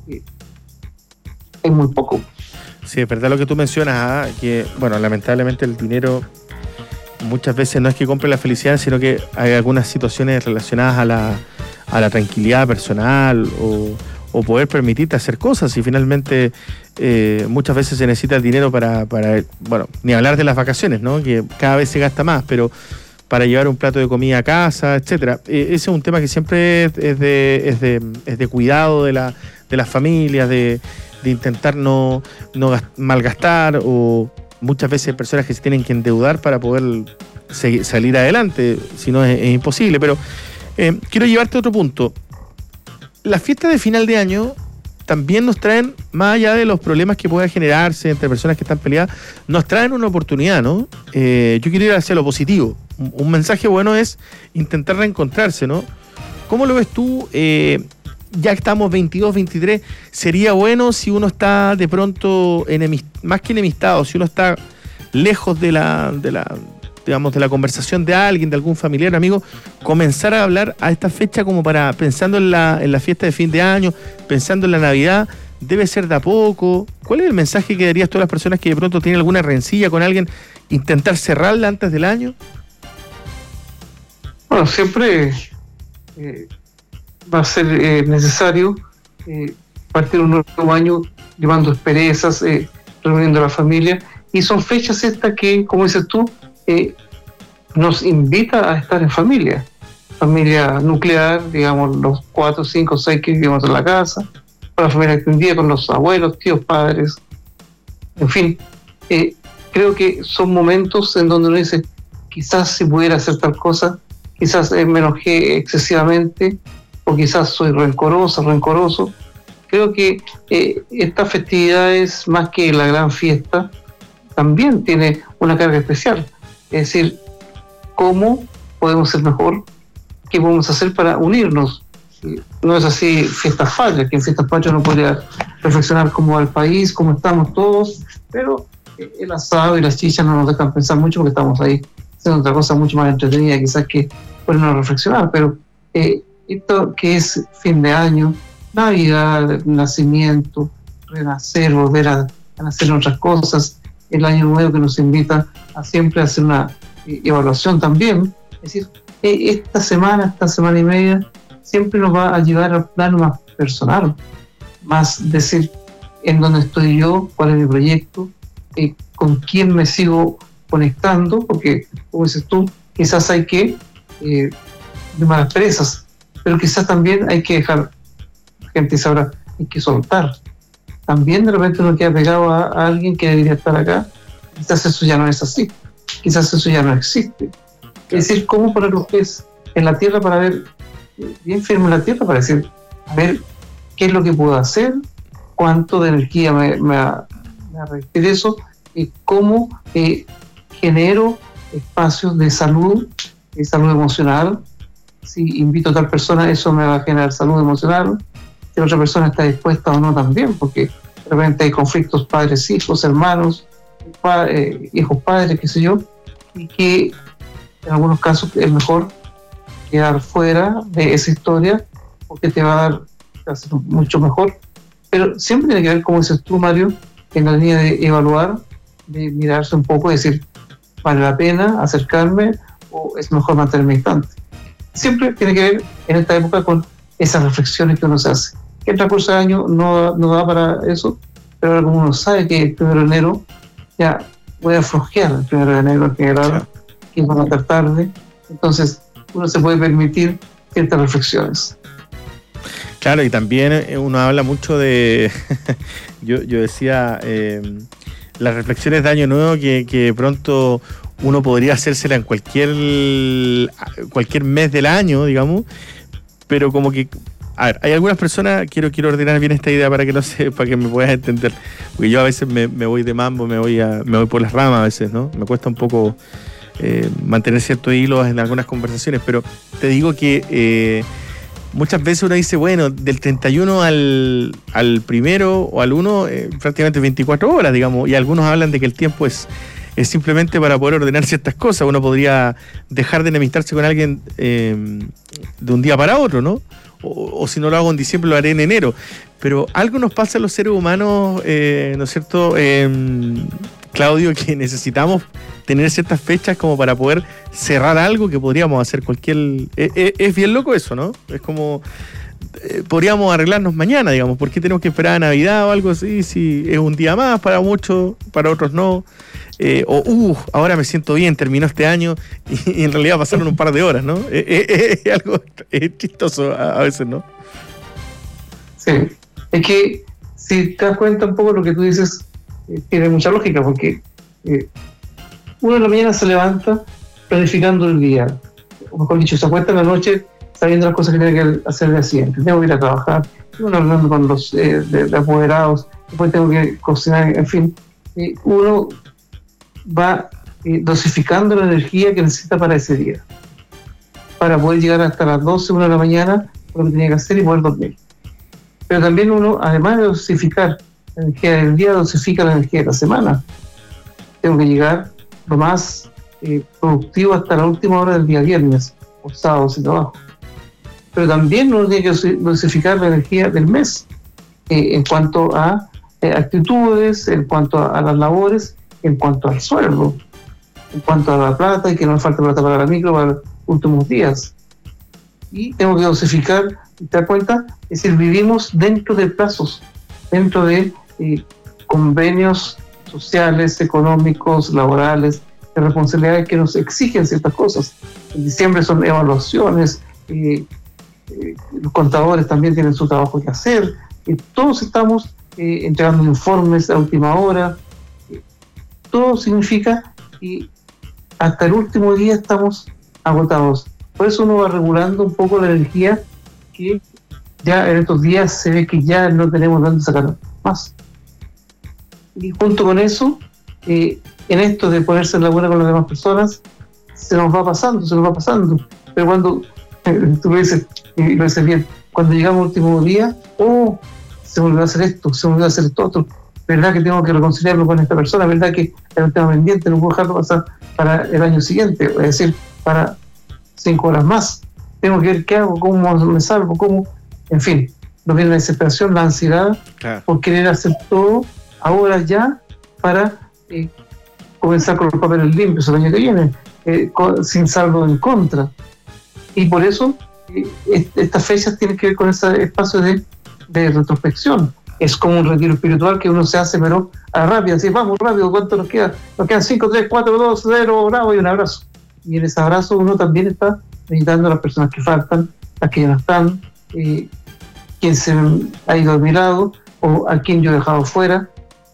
hay muy poco. Sí, es verdad lo que tú mencionas, ¿eh? Que, bueno, lamentablemente el dinero muchas veces no es que compre la felicidad, sino que hay algunas situaciones relacionadas a la, a la tranquilidad personal o, o poder permitirte hacer cosas. Y finalmente eh, muchas veces se necesita el dinero para, para, bueno, ni hablar de las vacaciones, ¿no? Que cada vez se gasta más, pero para llevar un plato de comida a casa, etcétera. Eh, ese es un tema que siempre es de, es de, es de cuidado de, la, de las familias, de, de intentar no, no malgastar, o muchas veces hay personas que se tienen que endeudar para poder seguir, salir adelante, si no es, es imposible. Pero eh, quiero llevarte a otro punto. Las fiestas de final de año también nos traen, más allá de los problemas que pueda generarse entre personas que están peleadas, nos traen una oportunidad, ¿no? Eh, yo quiero ir hacia lo positivo. Un, un mensaje bueno es intentar reencontrarse, ¿no? ¿Cómo lo ves tú? Eh, ya estamos veintidós, veintitrés, sería bueno si uno está de pronto enemist- más que enemistado, si uno está lejos de la, de la, digamos, de la conversación de alguien, de algún familiar, amigo, comenzar a hablar a esta fecha como para, pensando en la, en la fiesta de fin de año, pensando en la Navidad, debe ser de a poco. ¿Cuál es el mensaje que darías tú a las personas que de pronto tienen alguna rencilla con alguien, intentar cerrarla antes del año? Bueno, siempre eh, va a ser eh, necesario eh, partir un nuevo año llevando asperezas, eh, reuniendo a la familia, y son fechas estas que, como dices tú, eh, nos invita a estar en familia, familia nuclear, digamos, los cuatro, cinco, seis que vivimos en la casa, para la familia extendida con los abuelos, tíos, padres, en fin. Eh, creo que son momentos en donde uno dice, quizás si pudiera hacer tal cosa, quizás me enojé excesivamente, o quizás soy rencorosa, rencoroso. Creo que eh, esta festividad es más que la gran fiesta, también tiene una carga especial. Es decir, ¿cómo podemos ser mejor? ¿Qué podemos hacer para unirnos? No es así fiestas patrias, que en fiestas patrias uno podría reflexionar cómo va el país, cómo estamos todos, pero el asado y las chichas no nos dejan pensar mucho porque estamos ahí haciendo otra cosa mucho más entretenida, quizás que ponernos a reflexionar. Pero eh, esto que es fin de año, Navidad, nacimiento, renacer, volver a, a hacer otras cosas, el año nuevo que nos invita a siempre hacer una eh, evaluación también. Es decir, eh, esta semana, esta semana y media, siempre nos va a llevar al plano más personal, más decir en dónde estoy yo, cuál es mi proyecto, eh, con quién me sigo conectando, porque, como dices tú, quizás hay que eh, limar las presas, pero quizás también hay que dejar, gente sabrá, hay que soltar. También de repente uno queda pegado a, a alguien que debería estar acá, quizás eso ya no es así, quizás eso ya no existe. Es decir, cómo poner los pies en la tierra para ver, bien firme en la tierra, para decir, a ver qué es lo que puedo hacer, cuánto de energía me, me, me va a requerir eso, y cómo eh, genero espacios de salud, de salud emocional. Si invito a tal persona, eso me va a generar salud emocional. Si la otra persona está dispuesta o no también, porque de repente hay conflictos padres-hijos, hermanos, pa- eh, hijos-padres, qué sé yo, y que en algunos casos es mejor quedar fuera de esa historia porque te va a dar te va a ser mucho mejor. Pero siempre tiene que ver, como dices tú, Mario, en la línea de evaluar, de mirarse un poco y decir, ¿vale la pena acercarme o es mejor mantenerme distante? Siempre tiene que ver en esta época con esas reflexiones que uno se hace. Que el transcurso de año no, no da para eso, pero ahora como uno sabe que el primero de enero ya voy a flojear el primero de enero en general, que va a estar tarde, entonces uno se puede permitir ciertas reflexiones. Claro, y también uno habla mucho de, yo, yo decía, eh, las reflexiones de Año Nuevo que, que pronto uno podría hacérsela en cualquier, cualquier mes del año, digamos, pero como que, a ver, hay algunas personas, quiero, quiero ordenar bien esta idea para que no se, para que me puedas entender, porque yo a veces me, me voy de mambo, me voy a, me voy por las ramas a veces, ¿no? Me cuesta un poco eh, mantener ciertos hilos en algunas conversaciones, pero te digo que eh, muchas veces uno dice, bueno, del treinta y uno al, al primero o al uno, eh, prácticamente veinticuatro horas, digamos, y algunos hablan de que el tiempo es, es simplemente para poder ordenar ciertas cosas. Uno podría dejar de enemistarse con alguien eh, de un día para otro, ¿no? O, o si no lo hago en diciembre, lo haré en enero. Pero algo nos pasa a los seres humanos, eh, ¿no es cierto, eh, Claudio, que necesitamos tener ciertas fechas como para poder cerrar algo que podríamos hacer cualquier... Es, es, es bien loco eso, ¿no? Es como... Eh, podríamos arreglarnos mañana, digamos. ¿Por qué tenemos que esperar a Navidad o algo así? Si es un día más para muchos, para otros no. Eh, o, uh, ahora me siento bien, terminó este año y, y en realidad pasaron un par de horas, ¿no? Es eh, eh, eh, algo eh, chistoso a, a veces, ¿no? Sí, es que si te das cuenta un poco lo que tú dices, eh, tiene mucha lógica, porque eh, uno en la mañana se levanta planificando el día, o mejor dicho, se acuesta en la noche sabiendo las cosas que tiene que hacer el día siguiente. Tengo que ir a trabajar, uno hablando con los eh, de, de apoderados, después tengo que cocinar, en fin. Eh, uno va eh, dosificando la energía que necesita para ese día, para poder llegar hasta las doce, una de la mañana, lo que tenía que hacer y poder dormir. Pero también uno, además de dosificar la energía del día, dosifica la energía de la semana. Tengo que llegar lo más eh, productivo hasta la última hora del día viernes, o sábado si trabajo. Pero también uno tiene que dosificar la energía del mes, eh, en cuanto a eh, actitudes, en cuanto a, a las labores, en cuanto al sueldo, en cuanto a la plata, y que no me falte plata para la micro para los últimos días. Y tengo que dosificar, ¿te das cuenta? Es decir, vivimos dentro de plazos, dentro de eh, convenios sociales, económicos, laborales, de responsabilidades que nos exigen ciertas cosas. En diciembre son evaluaciones, eh, eh, los contadores también tienen su trabajo que hacer, eh, todos estamos eh, entregando informes a última hora, eh, todo significa que hasta el último día estamos agotados. Por eso uno va regulando un poco la energía que ya en estos días se ve que ya no tenemos dónde sacar más. Y junto con eso, eh, en esto de ponerse en la buena con las demás personas, se nos va pasando, se nos va pasando. Pero cuando, eh, tú lo dices, y lo dices bien, cuando llegamos al último día, oh, se me olvidó hacer esto, se me olvidó hacer esto otro, verdad que tengo que reconciliarlo con esta persona, verdad que es un tema pendiente, no puedo dejarlo pasar para el año siguiente, es decir, para cinco horas más, tengo que ver qué hago, cómo me salvo, cómo, en fin, nos viene la desesperación, la ansiedad, claro, por querer hacer todo ahora ya para eh, comenzar con los papeles limpios el año que viene, eh, con, sin saldo en contra. Y por eso eh, est- estas fechas tienen que ver con ese espacio de, de retrospección. Es como un retiro espiritual que uno se hace, pero a rápido, así, vamos rápido, ¿cuánto nos queda? Nos quedan cinco, tres, cuatro, dos, cero, bravo, y un abrazo. Y en ese abrazo uno también está meditando a las personas que faltan, las que ya no están, eh, quién se ha ido a mi lado, o a quién yo he dejado fuera.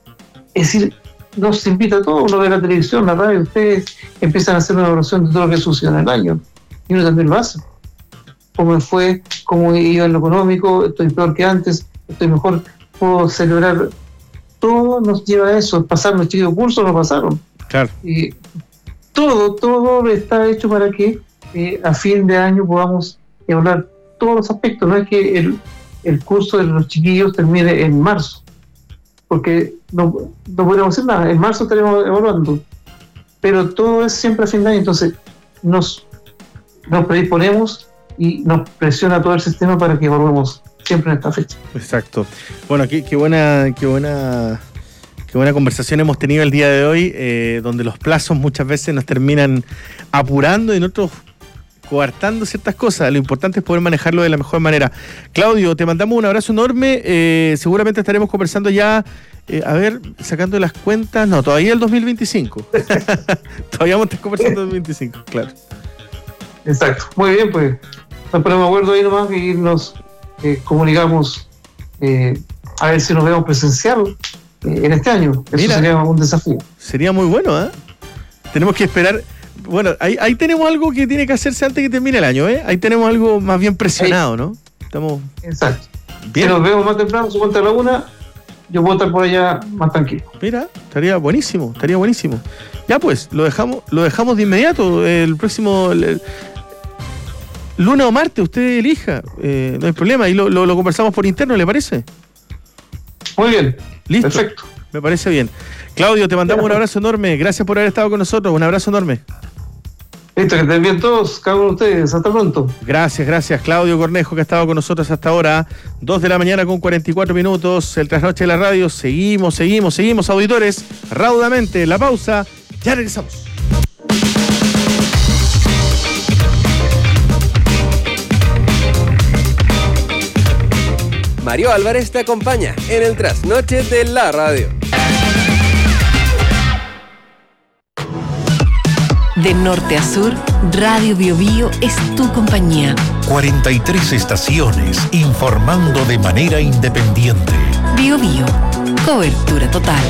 Es decir, nos invita a todos, uno ve la televisión, la radio, ustedes empiezan a hacer una evaluación de todo lo que sucedió en el año, y uno también lo hace. ¿Cómo me fue? ¿Cómo he ido en lo económico? ¿Estoy peor que antes? ¿Estoy mejor? ¿Puedo celebrar? Todo nos lleva a eso. ¿Pasaron los chicos cursos? No pasaron. Claro. Y todo, todo está hecho para que eh, a fin de año podamos evaluar todos los aspectos. No es que el, el curso de los chiquillos termine en marzo, porque no, no podemos hacer nada. En marzo estaremos evaluando, pero todo es siempre a fin de año. Entonces nos, nos predisponemos y nos presiona todo el sistema para que evaluemos siempre en esta fecha. Exacto. Bueno, qué, qué buena, qué buena, qué buena conversación hemos tenido el día de hoy, eh, donde los plazos muchas veces nos terminan apurando y nosotros coartando ciertas cosas. Lo importante es poder manejarlo de la mejor manera. Claudio, te mandamos un abrazo enorme. Eh, seguramente estaremos conversando ya, eh, a ver, sacando las cuentas. No, todavía el dos mil veinticinco. Todavía vamos a estar conversando el dos mil veinticinco, claro. Exacto. Muy bien, pues nos ponemos de acuerdo ahí nomás y nos eh, comunicamos eh, a ver si nos vemos presencial eh, en este año. Eso Mira, sería un desafío. Sería muy bueno, ¿eh? Tenemos que esperar. Bueno, ahí, ahí tenemos algo que tiene que hacerse antes que termine el año, ¿eh? Ahí tenemos algo más bien presionado, ¿no? Estamos. Exacto. Bien. Si nos vemos más temprano, su cuenta a la una, yo puedo estar por allá más tranquilo. Mira, estaría buenísimo, estaría buenísimo. Ya pues, lo dejamos, lo dejamos de inmediato. El próximo el, el, lunes o martes, usted elija, eh, no hay problema. Y lo, lo, lo conversamos por interno, ¿le parece? Muy bien. Listo. Perfecto. Me parece bien. Claudio, te mandamos un abrazo enorme. Gracias por haber estado con nosotros. Un abrazo enorme. Listo, que estén bien todos, cada uno de ustedes. Hasta pronto. Gracias, gracias. Claudio Cornejo, que ha estado con nosotros hasta ahora. dos de la mañana con cuarenta y cuatro minutos. El trasnoche de la radio. Seguimos, seguimos, seguimos, auditores. Raudamente. La pausa. Ya regresamos. Mario Álvarez te acompaña en el trasnoche de la radio. De norte a sur, Radio Bio Bio es tu compañía. cuarenta y tres estaciones informando de manera independiente. Bio Bio, cobertura total.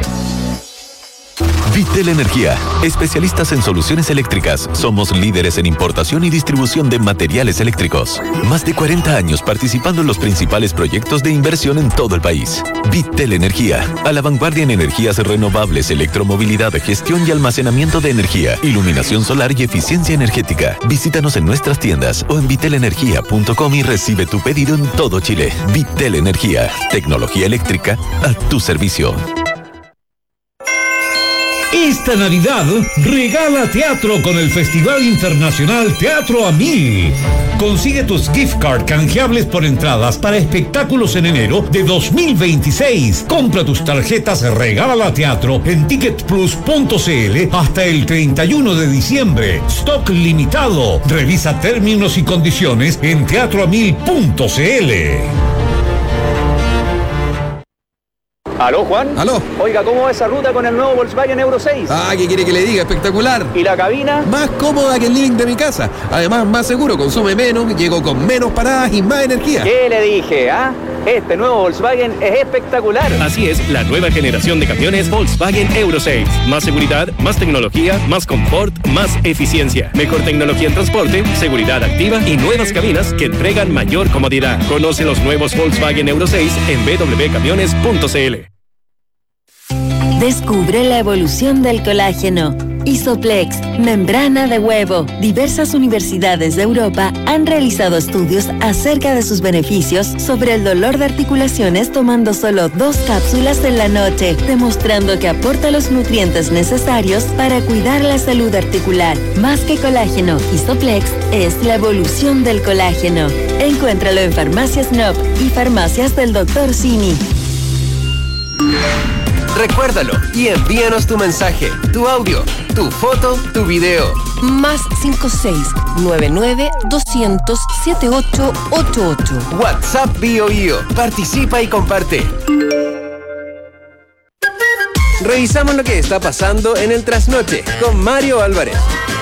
Vitel Energía, especialistas en soluciones eléctricas. Somos líderes en importación y distribución de materiales eléctricos. Más de cuarenta años participando en los principales proyectos de inversión en todo el país. Vitel Energía, a la vanguardia en energías renovables, electromovilidad, gestión y almacenamiento de energía, iluminación solar y eficiencia energética. Visítanos en nuestras tiendas o en vitel energía punto com y recibe tu pedido en todo Chile. Vitel Energía, tecnología eléctrica a tu servicio. Esta Navidad, regala teatro con el Festival Internacional Teatro a Mil. Consigue tus gift card canjeables por entradas para espectáculos en enero de dos mil veintiséis. Compra tus tarjetas Regala Teatro en ticket plus punto c l hasta el treinta y uno de diciembre. Stock limitado. Revisa términos y condiciones en teatro a mil punto c l. ¿Aló, Juan? ¿Aló? Oiga, ¿cómo va esa ruta con el nuevo Volkswagen Euro seis? Ah, ¿qué quiere que le diga? Espectacular. ¿Y la cabina? Más cómoda que el living de mi casa. Además, más seguro, consume menos, llego con menos paradas y más energía. ¿Qué le dije, ah? Este nuevo Volkswagen es espectacular. Así es, la nueva generación de camiones Volkswagen Euro seis. Más seguridad, más tecnología, más confort, más eficiencia. Mejor tecnología en transporte, seguridad activa y nuevas cabinas que entregan mayor comodidad. Conoce los nuevos Volkswagen Euro seis en b w camiones punto c l. Descubre la evolución del colágeno. Isoplex, membrana de huevo. Diversas universidades de Europa han realizado estudios acerca de sus beneficios sobre el dolor de articulaciones tomando solo dos cápsulas en la noche, demostrando que aporta los nutrientes necesarios para cuidar la salud articular. Más que colágeno, Isoplex es la evolución del colágeno. Encuéntralo en Farmacias Nob y Farmacias del doctor Simi. Recuérdalo y envíanos tu mensaje, tu audio, tu foto, tu video. Más cinco seis nueve nueve doscientos setenta y ocho ochenta y ocho. WhatsApp Bio Bio. Participa y comparte. Revisamos lo que está pasando en el trasnoche con Mario Álvarez.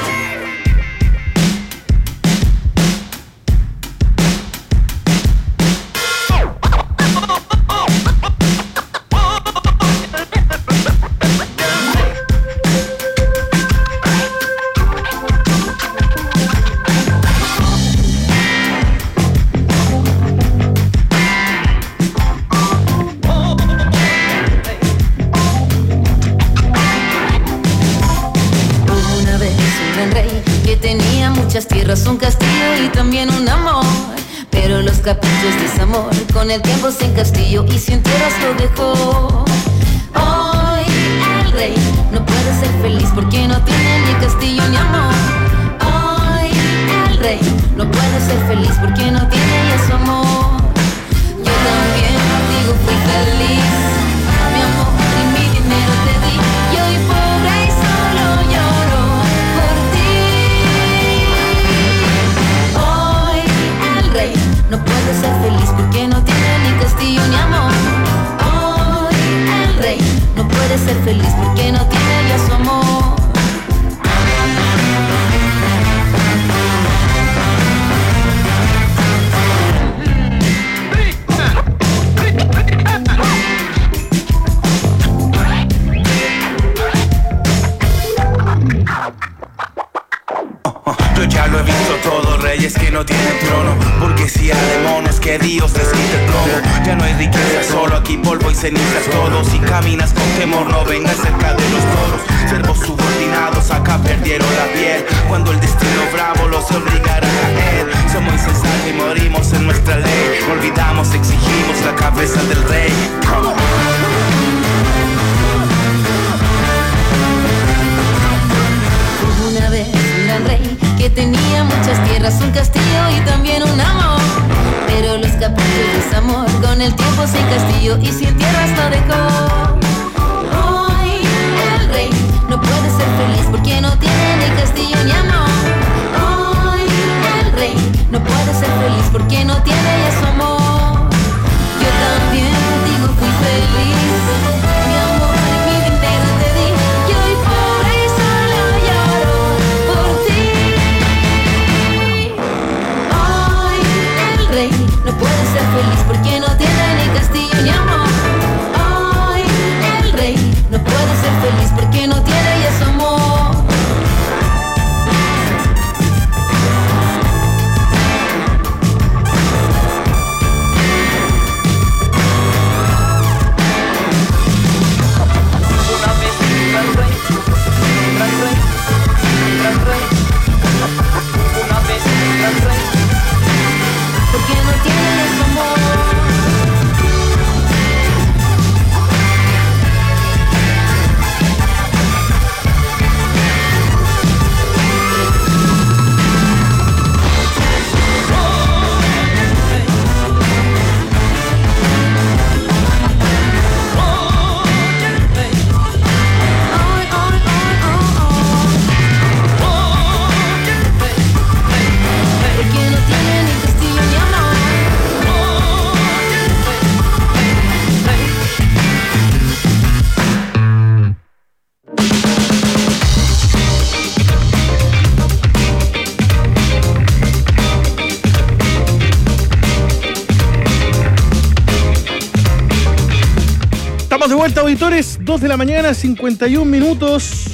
Un castillo y también un amor, pero los caprichos de ese amor con el tiempo sin castillo y sin tierras lo dejó. Hoy el rey no puede ser feliz porque no tiene ni castillo ni amor. Hoy el rey no puede ser feliz porque no tiene ya su amor. Yo también contigo fui feliz, mi amor y mi dinero te di, y hoy pobre y solo lloro por ti. No puede ser feliz porque no tiene ni castillo ni amor. Hoy el rey no puede ser feliz porque no tiene ya su amor. Yo ya lo he visto todo, reyes que no tienen trono, burguesía de monos que Dios les quite el plomo. Ya no hay riqueza, solo aquí polvo y cenizas todo. Si caminas con temor no vengas cerca de los toros. Servos subordinados acá perdieron la piel cuando el destino bravo los obligará a caer. Somos insensatos y morimos en nuestra ley. Olvidamos, exigimos la cabeza del rey. Una vez un gran rey que tenía muchas tierras, un castillo y también un amor, pero los caprichos de ese amor con el tiempo sin castillo y sin tierras lo dejó. Hoy el rey no puede ser feliz porque no tiene ni castillo ni amor. Hoy el rey no puede ser feliz porque no tiene ya su amor. de vuelta, auditores, dos de la mañana, cincuenta y un minutos.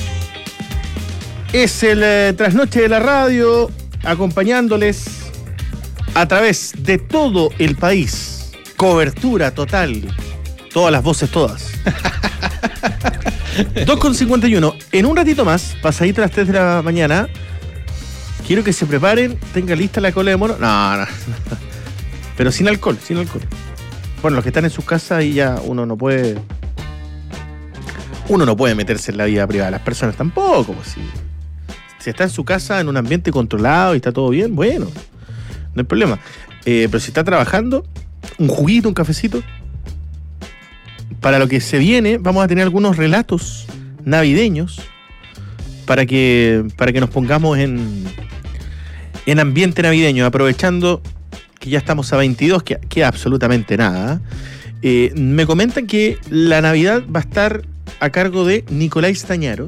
Es el eh, trasnoche de la radio, acompañándoles a través de todo el país. Cobertura total. Todas las voces, todas. dos con cincuenta y uno. En un ratito más, pasadito a las tres de la mañana, quiero que se preparen, tenga lista la cola de mono. No, no. Pero sin alcohol, sin alcohol. Bueno, los que están en sus casas y ya uno no puede... Uno no puede meterse en la vida privada de las personas tampoco. Pues, si, si está en su casa en un ambiente controlado y está todo bien, bueno, no hay problema. Eh, pero si está trabajando, un juguito, un cafecito. Para lo que se viene, vamos a tener algunos relatos navideños para que, para que nos pongamos en, en ambiente navideño, aprovechando que ya estamos a veintidós, que queda absolutamente nada. Eh, me comentan que la Navidad va a estar a cargo de Nicolás Stañaro.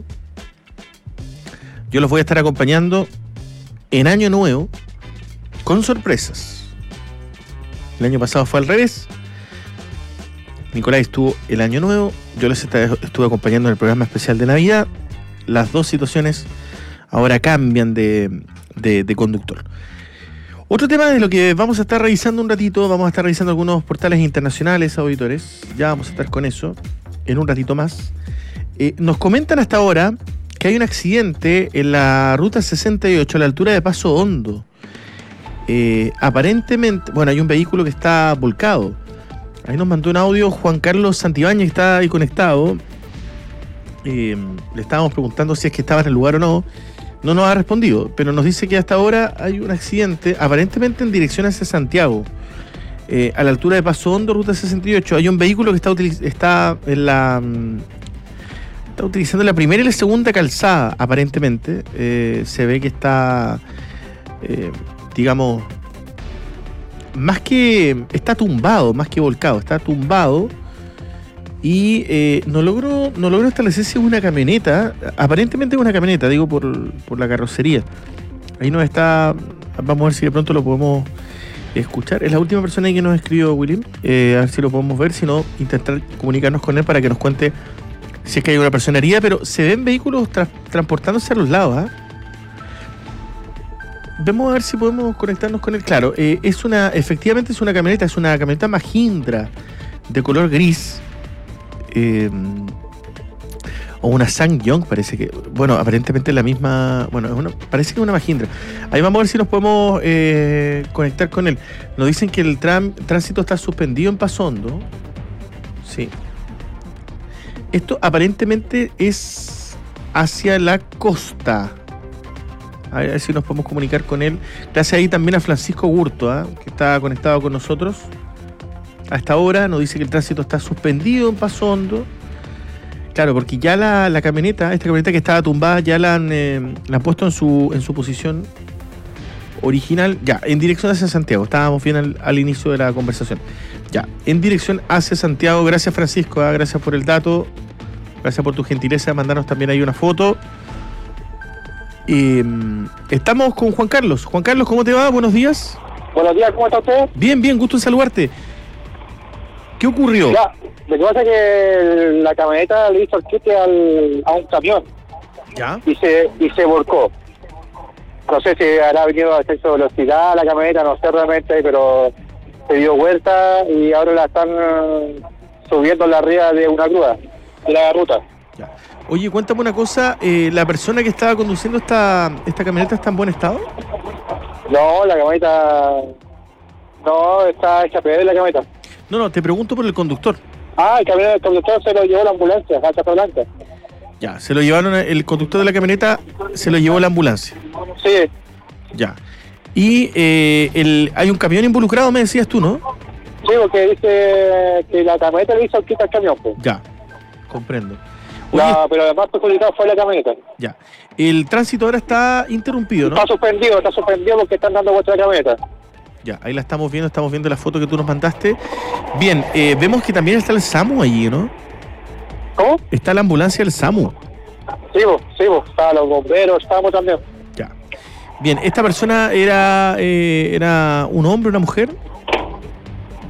Yo los voy a estar acompañando en Año Nuevo con sorpresas. El año pasado fue al revés. Nicolás estuvo el Año Nuevo, yo les estuve acompañando en el programa especial de Navidad. Las dos situaciones ahora cambian de, de, de conductor. Otro tema de lo que vamos a estar revisando un ratito, vamos a estar revisando algunos portales internacionales, auditores, ya vamos a estar con eso en un ratito más. Eh, nos comentan hasta ahora que hay un accidente en la ruta sesenta y ocho a la altura de Paso Hondo. Eh, aparentemente, bueno, hay un vehículo que está volcado. Ahí nos mandó un audio Juan Carlos Santibáñez, que está ahí conectado. Eh, le estábamos preguntando si es que estaba en el lugar o no. No nos ha respondido, pero nos dice que hasta ahora hay un accidente, aparentemente en dirección hacia Santiago. Eh, a la altura de Paso Hondo, ruta sesenta y ocho, hay un vehículo que está, utiliz- está en la... Está utilizando la primera y la segunda calzada, aparentemente. Eh, se ve que está, eh, digamos... Más que... Está tumbado, más que volcado. Está tumbado. Y eh, no logró no logró establecer si es una camioneta. Aparentemente es una camioneta, digo, por, por la carrocería. Ahí nos está... Vamos a ver si de pronto lo podemos escuchar. Es la última persona que nos escribió, William. Eh, a ver si lo podemos ver. Si no, intentar comunicarnos con él para que nos cuente si es que hay una persona herida. Pero se ven vehículos tra- transportándose a los lados, ¿eh? Vemos a ver si podemos conectarnos con él. Claro, eh, es una, efectivamente es una camioneta, es una camioneta Mahindra de color gris. Eh, o una SsangYong, parece que. Bueno, aparentemente es la misma. Bueno, es una, parece que es una Mahindra. Ahí vamos a ver si nos podemos eh, conectar con él. Nos dicen que el tram, tránsito está suspendido en Paso Hondo. Sí. Esto aparentemente es hacia la costa. A ver si nos podemos comunicar con él. Gracias ahí también a Francisco Gurto, ¿eh? Que está conectado con nosotros. A esta hora nos dice que el tránsito está suspendido en Paso Hondo. Claro, porque ya la, la camioneta, esta camioneta que estaba tumbada, ya la han, eh, la han puesto en su, en su posición original. Ya, en dirección hacia Santiago. Estábamos bien al, al inicio de la conversación. Ya, en dirección hacia Santiago. Gracias, Francisco. ¿eh? Gracias por el dato. Gracias por tu gentileza de mandarnos también ahí una foto. Eh, estamos con Juan Carlos. Juan Carlos, ¿cómo te va? Buenos días. Buenos días, ¿cómo está usted? Bien, bien, gusto en saludarte. ¿Qué ocurrió? Ya, lo que pasa es que la camioneta le hizo el quite al, a un camión. ¿Ya? Y se, y se volcó. No sé si habrá venido a exceso de velocidad la camioneta, no sé realmente, pero se dio vuelta y ahora la están uh, subiendo la arriba de una grúa, de la ruta. Ya. Oye, cuéntame una cosa, eh, ¿la persona que estaba conduciendo esta, esta camioneta está en buen estado? No, la camioneta... No, está hecha peor la camioneta. No, no, te pregunto por el conductor. Ah, el, camión, el conductor se lo llevó la ambulancia, a Chapa Blanca. Ya, se lo llevaron, el conductor de la camioneta se lo llevó la ambulancia. Sí. Ya. Y eh, el, hay un camión involucrado, me decías tú, ¿no? Sí, porque dice que la camioneta le hizo el quita al camión, pues. Ya, comprendo. Oye, no, pero además perjudicado fue la camioneta. Ya. El tránsito ahora está interrumpido, ¿no? Está suspendido, está suspendido porque están dando vuelta a la camioneta. Ya, ahí la estamos viendo, estamos viendo la foto que tú nos mandaste. Bien, eh, vemos que también está el SAMU allí, ¿no? ¿Cómo? Está la ambulancia del SAMU. Sí, vos, sí, vos. Estaban los bomberos, estábamos también. Ya. Bien, ¿esta persona era, eh, era un hombre, una mujer?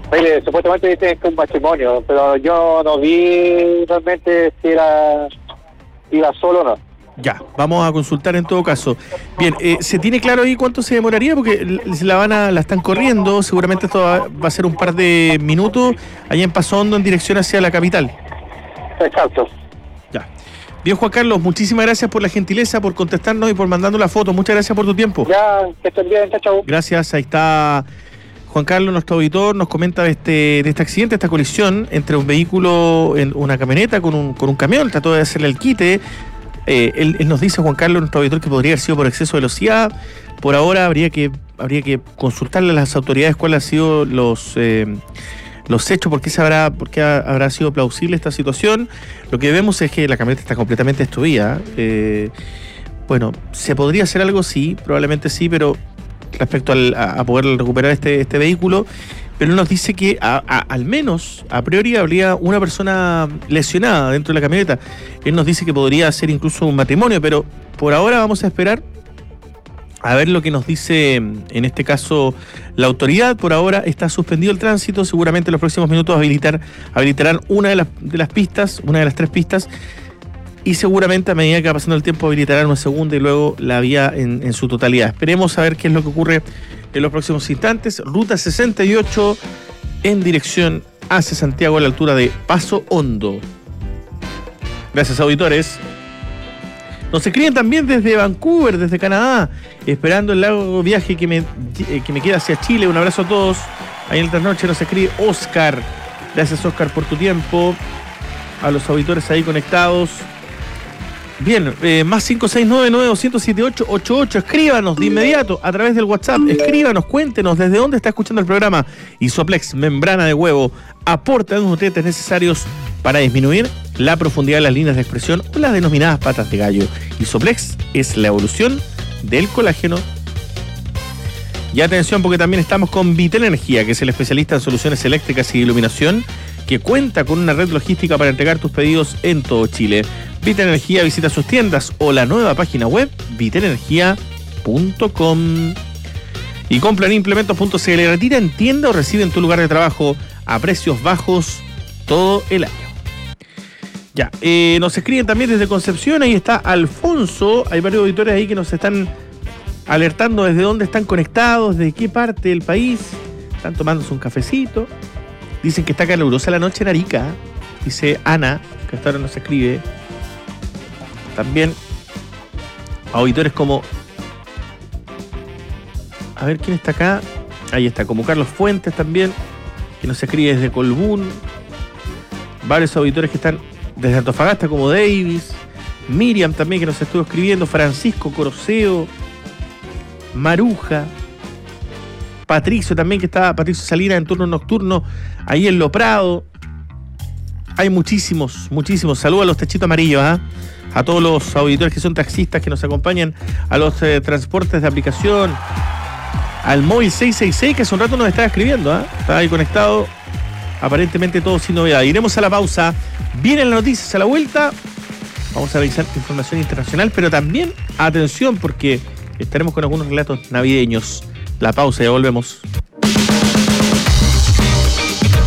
Mire, supuestamente dicen que es un matrimonio, pero yo no vi realmente si era iba solo o no. Ya, vamos a consultar en todo caso. Bien, eh, ¿se tiene claro ahí cuánto se demoraría? Porque la van a, la están corriendo, seguramente esto va, va a ser un par de minutos, allá en Paso Hondo en dirección hacia la capital. Exacto. Ya. Bien, Juan Carlos, muchísimas gracias por la gentileza, por contestarnos y por mandarnos la foto. Muchas gracias por tu tiempo. Ya, que estén bien, chao, chao. Gracias, ahí está Juan Carlos, nuestro auditor, nos comenta de este, de este accidente, esta colisión entre un vehículo, en una camioneta con un, con un camión, trató de hacerle el quite. Eh, él, él nos dice, Juan Carlos, nuestro auditor, que podría haber sido por exceso de velocidad. Por ahora habría que habría que consultarle a las autoridades cuáles han sido los eh, los hechos, por qué, se habrá, por qué habrá sido plausible esta situación. Lo que vemos es que la camioneta está completamente destruida. Eh, bueno, ¿se podría hacer algo? Sí, probablemente sí, pero respecto al, a, a poder recuperar este, este vehículo, pero él nos dice que a, a, al menos a priori habría una persona lesionada dentro de la camioneta. Él nos dice que podría ser incluso un matrimonio, pero por ahora vamos a esperar a ver lo que nos dice en este caso la autoridad. Por ahora está suspendido el tránsito, seguramente en los próximos minutos habilitar, habilitarán una de las, de las pistas, una de las tres pistas, y seguramente a medida que va pasando el tiempo habilitarán una segunda y luego la vía en, en su totalidad. Esperemos a ver qué es lo que ocurre en los próximos instantes. Ruta sesenta y ocho en dirección hacia Santiago a la altura de Paso Hondo. Gracias, auditores. Nos escriben también desde Vancouver, desde Canadá, esperando el largo viaje que me, que me queda hacia Chile. Un abrazo a todos. Ahí en el trasnoche nos escribe Oscar. Gracias, Oscar, por tu tiempo. A los auditores ahí conectados. Bien, eh, más cinco seis nueve nueve dos cero siete ocho ocho ocho. Escríbanos de inmediato a través del WhatsApp. Escríbanos, cuéntenos desde dónde está escuchando el programa. Isoplex, membrana de huevo, aporta los nutrientes necesarios para disminuir la profundidad de las líneas de expresión o las denominadas patas de gallo. Isoplex es la evolución del colágeno. Y atención, porque también estamos con Vitel Energía, que es el especialista en soluciones eléctricas y iluminación, que cuenta con una red logística para entregar tus pedidos en todo Chile. Vitel Energía, visita sus tiendas o la nueva página web vitel energía punto com. Y compra en implementos punto c l. Retira en tienda o recibe en tu lugar de trabajo a precios bajos todo el año. Ya, eh, nos escriben también desde Concepción, ahí está Alfonso. Hay varios auditores ahí que nos están alertando desde dónde están conectados, de qué parte del país. Están tomándose un cafecito. Dicen que está calurosa la noche en Arica. Dice Ana, que hasta ahora nos escribe. También auditores como... A ver quién está acá. Ahí está, como Carlos Fuentes también, que nos escribe desde Colbún. Varios auditores que están desde Antofagasta, como Davis. Miriam también, que nos estuvo escribiendo. Francisco Coroseo. Maruja. Patricio también, que está Patricio Salinas en turno nocturno, ahí en Lo Prado. Hay muchísimos, muchísimos. Saludos a los techitos amarillos, ¿eh? A todos los auditores que son taxistas que nos acompañan, a los eh, transportes de aplicación, al móvil seis seis seis, que hace un rato nos estaba escribiendo, ¿eh? Está ahí conectado, aparentemente todo sin novedad. Iremos a la pausa. Vienen las noticias a la vuelta. Vamos a revisar información internacional, pero también, atención, porque estaremos con algunos relatos navideños. La pausa, ya volvemos.